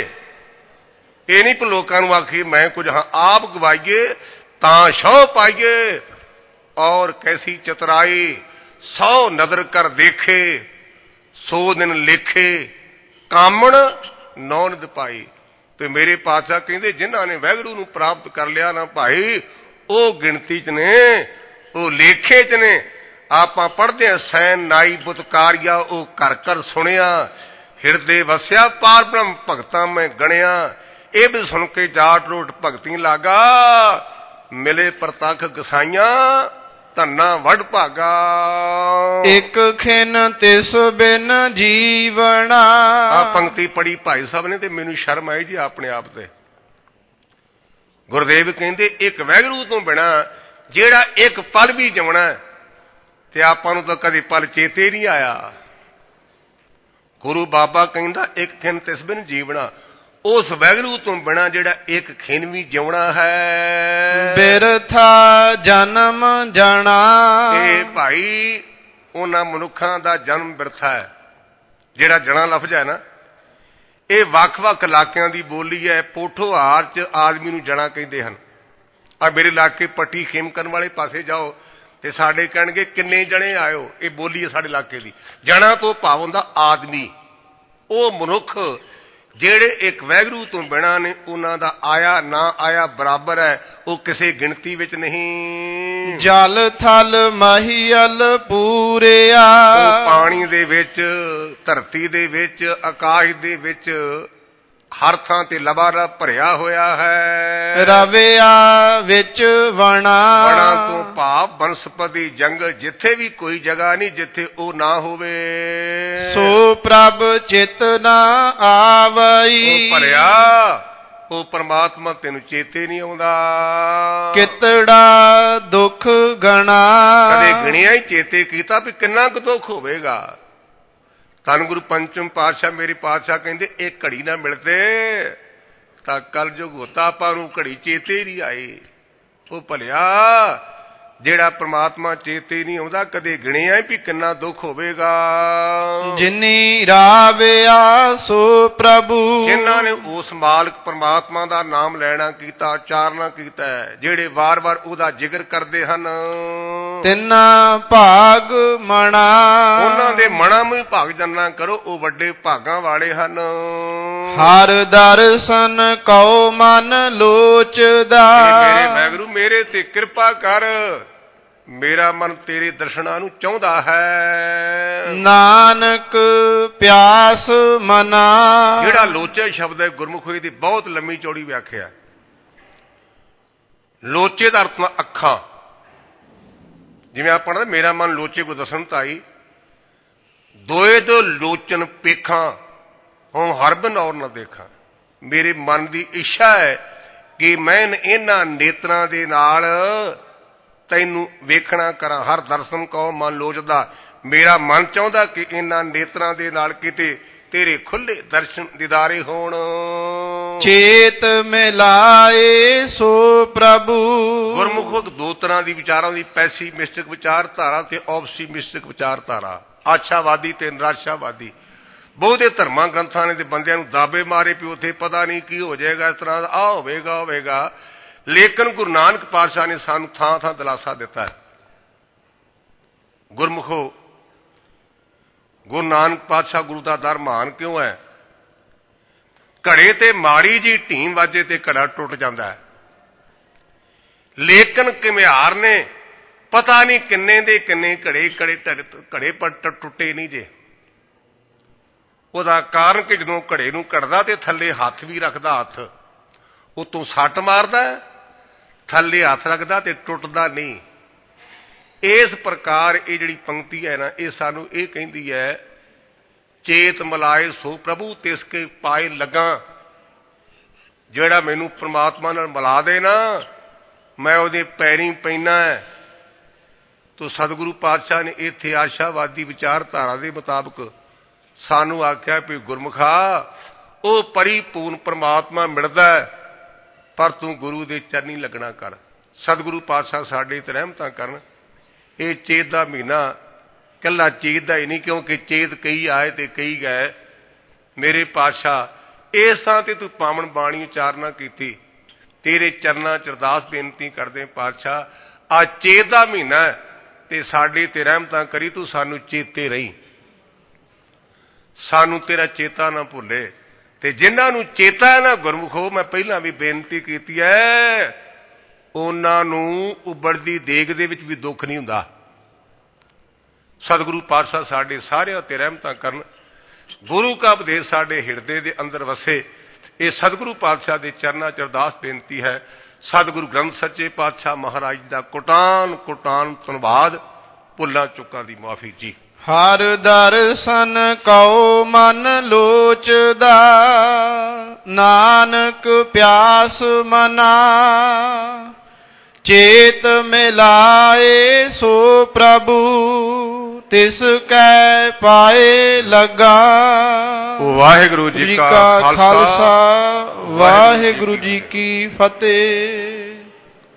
ਇਹ ਨਹੀਂ ਲੋਕਾਂ ਨੂੰ ਆਖੀ ਮੈਂ ਕੁਝ ਹਾਂ। ਆਪ ਗਵਾਈਏ ਤਾਂ ਸ਼ਹੁ ਪਾਈਏ। ਔਰ ਕੈਸੀ ਚਤੁਰਾਈ ਸੌ ਨਦਰ ਕਰ ਦੇਖੇ, ਸੋ ਦਿਨ ਲੇਖੇ ਕਾਮਣ ਨੌ ਨਿਧ ਪਾਈ। ਤੇ ਮੇਰੇ ਪਾਤਸ਼ਾਹ ਕਹਿੰਦੇ ਜਿਨ੍ਹਾਂ ਨੇ ਵਾਹਿਗੁਰੂ ਨੂੰ ਪ੍ਰਾਪਤ ਕਰ ਲਿਆ ਨਾ ਭਾਈ, ਉਹ ਗਿਣਤੀ ਚ ਨੇ, ਉਹ ਲੇਖੇ ਚ ਨੇ। ਆਪਾਂ ਪੜ੍ਹਦੇ ਹਾਂ ਸੈਨ ਨਾਈ ਬੁਤਕਾਰਿਆ, ਉਹ ਘਰ ਘਰ ਸੁਣਿਆ। ਹਿਰਦੇ ਵਸਿਆ ਪਾਰ ਬ੍ਰਹਮ ਭਗਤਾਂ ਮੈਂ ਗਣਿਆ। ਇਹ ਵੀ ਸੁਣ ਕੇ ਜਾਟ ਰੋਟ ਭਗਤੀ ਲਾਗਾ, ਮਿਲੇ ਪ੍ਰਤੱਖ ਗਸਾਈਆਂ ਧੰਨਾ ਵੱਡ ਭਾਗਾ। ਇੱਕ ਖਿਨ ਤਿਸ ਬਿਨ ਜੀਵਣਾ। ਆ ਪੰਕਤੀ ਪੜੀ ਭਾਈ ਸਾਹਿਬ ਨੇ ਤੇ ਮੈਨੂੰ ਸ਼ਰਮ ਆਈ ਜੀ ਆਪਣੇ ਆਪ ਤੇ। ਗੁਰਦੇਵ ਕਹਿੰਦੇ ਇੱਕ ਵਾਹਿਗੁਰੂ ਤੋਂ ਬਿਨਾ ਜਿਹੜਾ ਇੱਕ ਪਲ ਵੀ ਜਿਉਣਾ, ਤੇ ਆਪਾਂ ਨੂੰ ਤਾਂ ਕਦੇ ਪਲ ਚੇਤੇ ਨਹੀਂ ਆਇਆ। ਗੁਰੂ ਬਾਬਾ ਕਹਿੰਦਾ ਇੱਕ ਖਿਨ ਤਿਸ ਬਿਨ ਜੀਵਣਾ। ਉਸ ਵਾਹਿਗੁਰੂ ਤੋਂ ਬਿਨਾ ਜਿਹੜਾ ਇੱਕ ਖਿਨ ਵੀ ਜਿਉਣਾ ਹੈ, ਬਿਰਥਾ ਜਨਮ ਜਣਾ। ਇਹ ਭਾਈ ਉਹਨਾਂ ਮਨੁੱਖਾਂ ਦਾ ਜਨਮ ਬਿਰਥਾ ਹੈ। ਜਿਹੜਾ ਜਣਾ ਲਫ਼ਜ਼ ਹੈ ਨਾ, ਇਹ ਵੱਖ-ਵੱਖ ਇਲਾਕਿਆਂ ਦੀ ਬੋਲੀ ਹੈ। ਪੋਠੋਹਾਰ ਚ ਆਦਮੀ ਨੂੰ ਜਣਾ ਕਹਿੰਦੇ ਹਨ। ਆ ਮੇਰੇ ਇਲਾਕੇ ਪੱਟੀ ਖੇਮਕਰਨ ਵਾਲੇ ਪਾਸੇ ਜਾਓ ਤੇ ਸਾਡੇ ਕਹਿਣਗੇ ਕਿੰਨੇ ਜਣੇ ਆਇਓ। ਇਹ ਬੋਲੀ ਹੈ ਸਾਡੇ ਇਲਾਕੇ ਦੀ। ਜਣਾ ਤੋਂ ਭਾਵ ਹੁੰਦਾ ਆਦਮੀ, ਉਹ ਮਨੁੱਖ ਜਿਹੜੇ ਇੱਕ ਵਾਹਿਗੁਰੂ ਤੋਂ ਬਿਨਾਂ ਨੇ, ਉਹਨਾਂ ਦਾ ਆਇਆ ਨਾ ਆਇਆ ਬਰਾਬਰ ਹੈ, ਉਹ ਕਿਸੇ ਗਿਣਤੀ ਵਿੱਚ ਨਹੀਂ। ਜਲ ਥਲ ਮਹੀਅਲ ਪੂਰਿਆ। ਉਹ ਪਾਣੀ ਦੇ ਵਿੱਚ, ਧਰਤੀ ਦੇ ਵਿੱਚ, ਆਕਾਸ਼ ਦੇ ਵਿੱਚ, ਹਰ ਥਾਂ ਤੇ ਲਬਾਲਬ ਭਰਿਆ ਹੋਇਆ ਹੈ। ਰਵਿਆ ਵਿੱਚ ਵਣਾ। ਵਣਾ ਤੋਂ ਭਾਵ ਬਨਸਪਤੀ ਜੰਗਲ, ਜਿੱਥੇ ਵੀ ਕੋਈ ਜਗ੍ਹਾ ਨਹੀਂ ਜਿੱਥੇ ਉਹ ਨਾ ਹੋਵੇ। ਸੋ ਪ੍ਰਭ ਚਿਤ ਨਾ ਆਵਈ। ਉਹ ਭਰਿਆ, ਉਹ ਪਰਮਾਤਮਾ ਤੈਨੂੰ ਚੇਤੇ ਨਹੀਂ ਆਉਂਦਾ। ਕਿਤੜਾ ਦੁੱਖ ਗਣਾ। ਕਦੇ ਗਿਣਿਆ ਹੀ ਚੇਤੇ ਕੀਤਾ ਵੀ ਕਿੰਨਾ ਕੁ ਦੁੱਖ ਹੋਵੇਗਾ। ਧੰਨ ਗੁਰੂ ਪੰਚਮ ਪਾਤਸ਼ਾਹ ਮੇਰੇ ਪਾਤਸ਼ਾਹ ਕਹਿੰਦੇ ਇਹ ਘੜੀ ਨਾ ਮਿਲਦੇ ਤਾਂ ਕਲ ਯੁਗ ਹੋਤਾ, ਆਪਾਂ ਨੂੰ ਘੜੀ ਚੇਤੇ ਨਹੀਂ ਆਈ। ਉਹ ਭਲਿਆ ਜਿਹੜਾ ਪ੍ਰਮਾਤਮਾ ਚੇਤੇ ਨਹੀਂ ਆਉਂਦਾ, ਕਦੇ ਗਿਣਿਆ ਵੀ ਕਿੰਨਾ ਦੁੱਖ ਹੋਵੇਗਾ। ਜਿਨੀ ਰਾਵਿਆ ਸੋ ਪ੍ਰਭੂ। ਜਿਨ੍ਹਾਂ ਨੇ ਉਸ ਮਾਲਕ ਪ੍ਰਮਾਤਮਾ ਦਾ ਨਾਮ ਲੈਣਾ ਕੀਤਾ, ਉਚਾਰਨਾ ਕੀਤਾ, ਜਿਹੜੇ ਵਾਰ-ਵਾਰ ਉਹਦਾ ਜ਼ਿਕਰ ਕਰਦੇ ਹਨ, ਤਿੰਨਾ ਭਾਗ ਮਣਾ। ਉਹਨਾਂ ਦੇ ਮਨਾਂ ਨੂੰ ਭਾਗ ਜੰਨਾ ਕਰੋ, ਉਹ ਵੱਡੇ ਭਾਗਾਂ ਵਾਲੇ ਹਨ। ਹਰ ਦਰਸ਼ਨ ਕਉ ਮਨ ਲੋਚਦਾ। ਮੇਰੇ ਵਾਹਿਗੁਰੂ ਮੇਰੇ ਤੇ ਕਿਰਪਾ ਕਰ, ਮੇਰਾ ਮਨ ਤੇਰੇ ਦਰਸ਼ਨਾਂ ਨੂੰ ਚਾਹੁੰਦਾ ਹੈ। ਨਾਨਕ ਪਿਆਸ ਮਨਾ। ਜਿਹੜਾ ਲੋਚੇ ਸ਼ਬਦ ਹੈ ਗੁਰਮੁਖੀ ਦੀ ਬਹੁਤ ਲੰਮੀ ਚੌੜੀ ਵਿਆਖਿਆ। ਲੋਚੇ ਦਾ ਅਰਥ ਅੱਖਾਂ। ਜਿਵੇਂ ਆਪਾਂ ਪੜ੍ਹਦੇ ਮੇਰਾ ਮਨ ਲੋਚੇ ਕੋ ਦਸਨ ਧਾਈ, ਦੋਏ ਦੋ ਲੋਚਨ ਪੇਖਾਂ ਹੁਣ ਹਰ ਬਨੌਰ ਨਾ ਦੇਖਾਂ। ਮੇਰੇ ਮਨ ਦੀ ਇੱਛਾ ਹੈ ਕਿ ਮੈਂ ਇਹਨਾਂ ਨੇਤਰਾਂ ਦੇ ਨਾਲ ਤੈਨੂੰ ਵੇਖਣਾ ਕਰਾਂ। ਹਰ ਦਰਸ਼ਨ ਕਉ ਮਨ ਲੋਚਦਾ। ਮੇਰਾ ਮਨ ਚਾਹੁੰਦਾ ਕਿ ਇਹਨਾਂ ਨੇਤਰਾਂ ਦੇ ਨਾਲ ਕਿਤੇ ਤੇਰੇ ਖੁੱਲੇ ਦਰਸ਼ਨ ਦੀਦਾਰੇ ਹੋਣ। ਚੇਤ ਮਿਲਾਏ ਸੋ ਪ੍ਰਭੂ। ਗੁਰਮੁਖੋ ਦੋ ਤਰ੍ਹਾਂ ਦੀ ਵਿਚਾਰਾਂ ਦੀ, ਪੈਸੀਮਿਸਟਿਕ ਵਿਚਾਰਧਾਰਾ ਤੇ ਆਪਟੀਮਿਸਟਿਕ ਵਿਚਾਰਧਾਰਾ, ਆਸ਼ਾਵਾਦੀ ਤੇ ਨਿਰਾਸ਼ਾਵਾਦੀ। ਬਹੁਤੇ ਧਰਮਾਂ ਗ੍ਰੰਥਾਂ ਨੇ ਤੇ ਬੰਦਿਆਂ ਨੂੰ ਦਾਬੇ ਮਾਰੇ ਵੀ ਉੱਥੇ ਪਤਾ ਨਹੀਂ ਕੀ ਹੋ ਜਾਏਗਾ, ਇਸ ਤਰ੍ਹਾਂ ਆ ਹੋਵੇਗਾ ਹੋਵੇਗਾ ਲੇਕਿਨ ਗੁਰੂ ਨਾਨਕ ਪਾਤਸ਼ਾਹ ਨੇ ਸਾਨੂੰ ਥਾਂ ਥਾਂ ਦਿਲਾਸਾ ਦਿੱਤਾ ਹੈ। ਗੁਰਮੁਖੋ, ਗੁਰੂ ਨਾਨਕ ਪਾਤਸ਼ਾਹ ਗੁਰੂ ਦਾ ਦਰ ਮਹਾਨ ਕਿਉਂ ਹੈ? ਘੜੇ ਤੇ ਮਾੜੀ ਜੀ ਢੀਮ ਵਾਜੇ ਤੇ ਘੜਾ ਟੁੱਟ ਜਾਂਦਾ ਹੈ, ਲੇਕਿਨ ਘੁਮਿਆਰ ਨੇ ਪਤਾ ਨਹੀਂ ਕਿੰਨੇ ਦੇ ਕਿੰਨੇ ਘੜੇ ਘੜੇ ਘੜੇ ਪਰ ਟੁੱਟੇ ਨਹੀਂ ਜੇ। ਉਹਦਾ ਕਾਰਨ ਕਿ ਜਦੋਂ ਘੜੇ ਨੂੰ ਘੜਦਾ ਤੇ ਥੱਲੇ ਹੱਥ ਵੀ ਰੱਖਦਾ, ਹੱਥ ਉਤੋਂ ਸੱਟ ਮਾਰਦਾ, ਥੱਲੇ ਹੱਥ ਰੱਖਦਾ ਤੇ ਟੁੱਟਦਾ ਨਹੀਂ। ਇਸ ਪ੍ਰਕਾਰ ਇਹ ਜਿਹੜੀ ਪੰਕਤੀ ਹੈ ਨਾ, ਇਹ ਸਾਨੂੰ ਇਹ ਕਹਿੰਦੀ ਹੈ, ਚੇਤ ਮਿਲਾਏ ਸੋ ਪ੍ਰਭੂ ਤਿਸ ਕੇ ਪਾਏ ਲੱਗਾ। ਜਿਹੜਾ ਮੈਨੂੰ ਪ੍ਰਮਾਤਮਾ ਨਾਲ ਮਿਲਾ ਦੇ ਨਾ, ਮੈਂ ਉਹਦੇ ਪੈਰੀਂ ਪੈਣਾ ਹੈ। ਤੋ ਸਤਿਗੁਰੂ ਪਾਤਸ਼ਾਹ ਨੇ ਇੱਥੇ ਆਸ਼ਾਵਾਦੀ ਵਿਚਾਰਧਾਰਾ ਦੇ ਮੁਤਾਬਕ ਸਾਨੂੰ ਆਖਿਆ ਵੀ ਗੁਰਮੁਖਾ, ਉਹ ਪਰਿਪੂਰਨ ਪ੍ਰਮਾਤਮਾ ਮਿਲਦਾ, ਪਰ ਤੂੰ ਗੁਰੂ ਦੇ ਚਰਨੀ ਲੱਗਣਾ ਕਰ। ਸਤਿਗੁਰੂ ਪਾਤਸ਼ਾਹ ਸਾਡੇ ਤੇ ਰਹਿਮਤਾਂ ਕਰਨ। ਇਹ ਚੇਤ ਦਾ ਮਹੀਨਾ ਇਕੱਲਾ ਚੇਤ ਦਾ ਹੀ ਨਹੀਂ, ਕਿਉਂਕਿ ਚੇਤ ਕਈ ਆਏ ਤੇ ਕਈ ਗਏ। ਮੇਰੇ ਪਾਤਸ਼ਾਹ ਇਸ ਥਾਂ ਤੇ ਤੂੰ ਪਾਵਨ ਬਾਣੀ ਉਚਾਰਨਾ ਕੀਤੀ, ਤੇਰੇ ਚਰਨਾਂ ਚ ਅਰਦਾਸ ਬੇਨਤੀ ਕਰਦੇ ਪਾਤਸ਼ਾਹ, ਆ ਚੇਤ ਦਾ ਮਹੀਨਾ ਤੇ ਸਾਡੇ ਤੇ ਰਹਿਮਤਾਂ ਕਰੀ, ਤੂੰ ਸਾਨੂੰ ਚੇਤੇ ਰਹੀ, ਸਾਨੂੰ ਤੇਰਾ ਚੇਤਾ ਨਾ ਭੁੱਲੇ। ਤੇ ਜਿਨ੍ਹਾਂ ਨੂੰ ਚੇਤਾ ਹੈ ਨਾ ਗੁਰਮੁਖੋ, ਮੈਂ ਪਹਿਲਾਂ ਵੀ ਬੇਨਤੀ ਕੀਤੀ ਹੈ, ਉਹਨਾਂ ਨੂੰ ਉਬੜਦੀ ਦੇਗ ਦੇ ਵਿੱਚ ਵੀ ਦੁੱਖ ਨਹੀਂ ਹੁੰਦਾ। ਸਤਿਗੁਰੂ ਪਾਤਸ਼ਾਹ ਸਾਡੇ ਸਾਰਿਆਂ ਤੇ ਰਹਿਮਤਾਂ ਕਰਨ। ਗੁਰੂ ਕਾ ਉਪਦੇਸ਼ ਸਾਡੇ ਹਿਰਦੇ ਦੇ ਅੰਦਰ ਵਸੇ। ਇਹ ਸਤਿਗੁਰੂ ਪਾਤਸ਼ਾਹ ਦੇ ਚਰਨਾਂ ਚ ਅਰਦਾਸ ਬੇਨਤੀ ਹੈ। ਸਤਿਗੁਰੂ ਗ੍ਰੰਥ ਸੱਚੇ ਪਾਤਸ਼ਾਹ ਮਹਾਰਾਜ ਦਾ ਕੋਟਾਨ ਕੋਟਾਨ ਧੰਨਵਾਦ। ਭੁੱਲਾਂ ਚੁੱਕਾਂ ਦੀ ਮੁਆਫੀ ਜੀ। ਹਰ ਦਰਸ਼ਨ ਕਉ ਮਨ ਲੋਚਦਾ, ਨਾਨਕ ਪਿਆਸ ਮਨਾ। ਚੇਤ ਮਿਲਾਏ ਸੋ ਪ੍ਰਭੂ ਤਿਸ ਕੈ ਪਾਏ ਲੱਗਾ। ਵਾਹਿਗੁਰੂ ਜੀ ਕਾ ਖਾਲਸਾ, ਵਾਹਿਗੁਰੂ ਜੀ ਕੀ ਫਤਿਹ।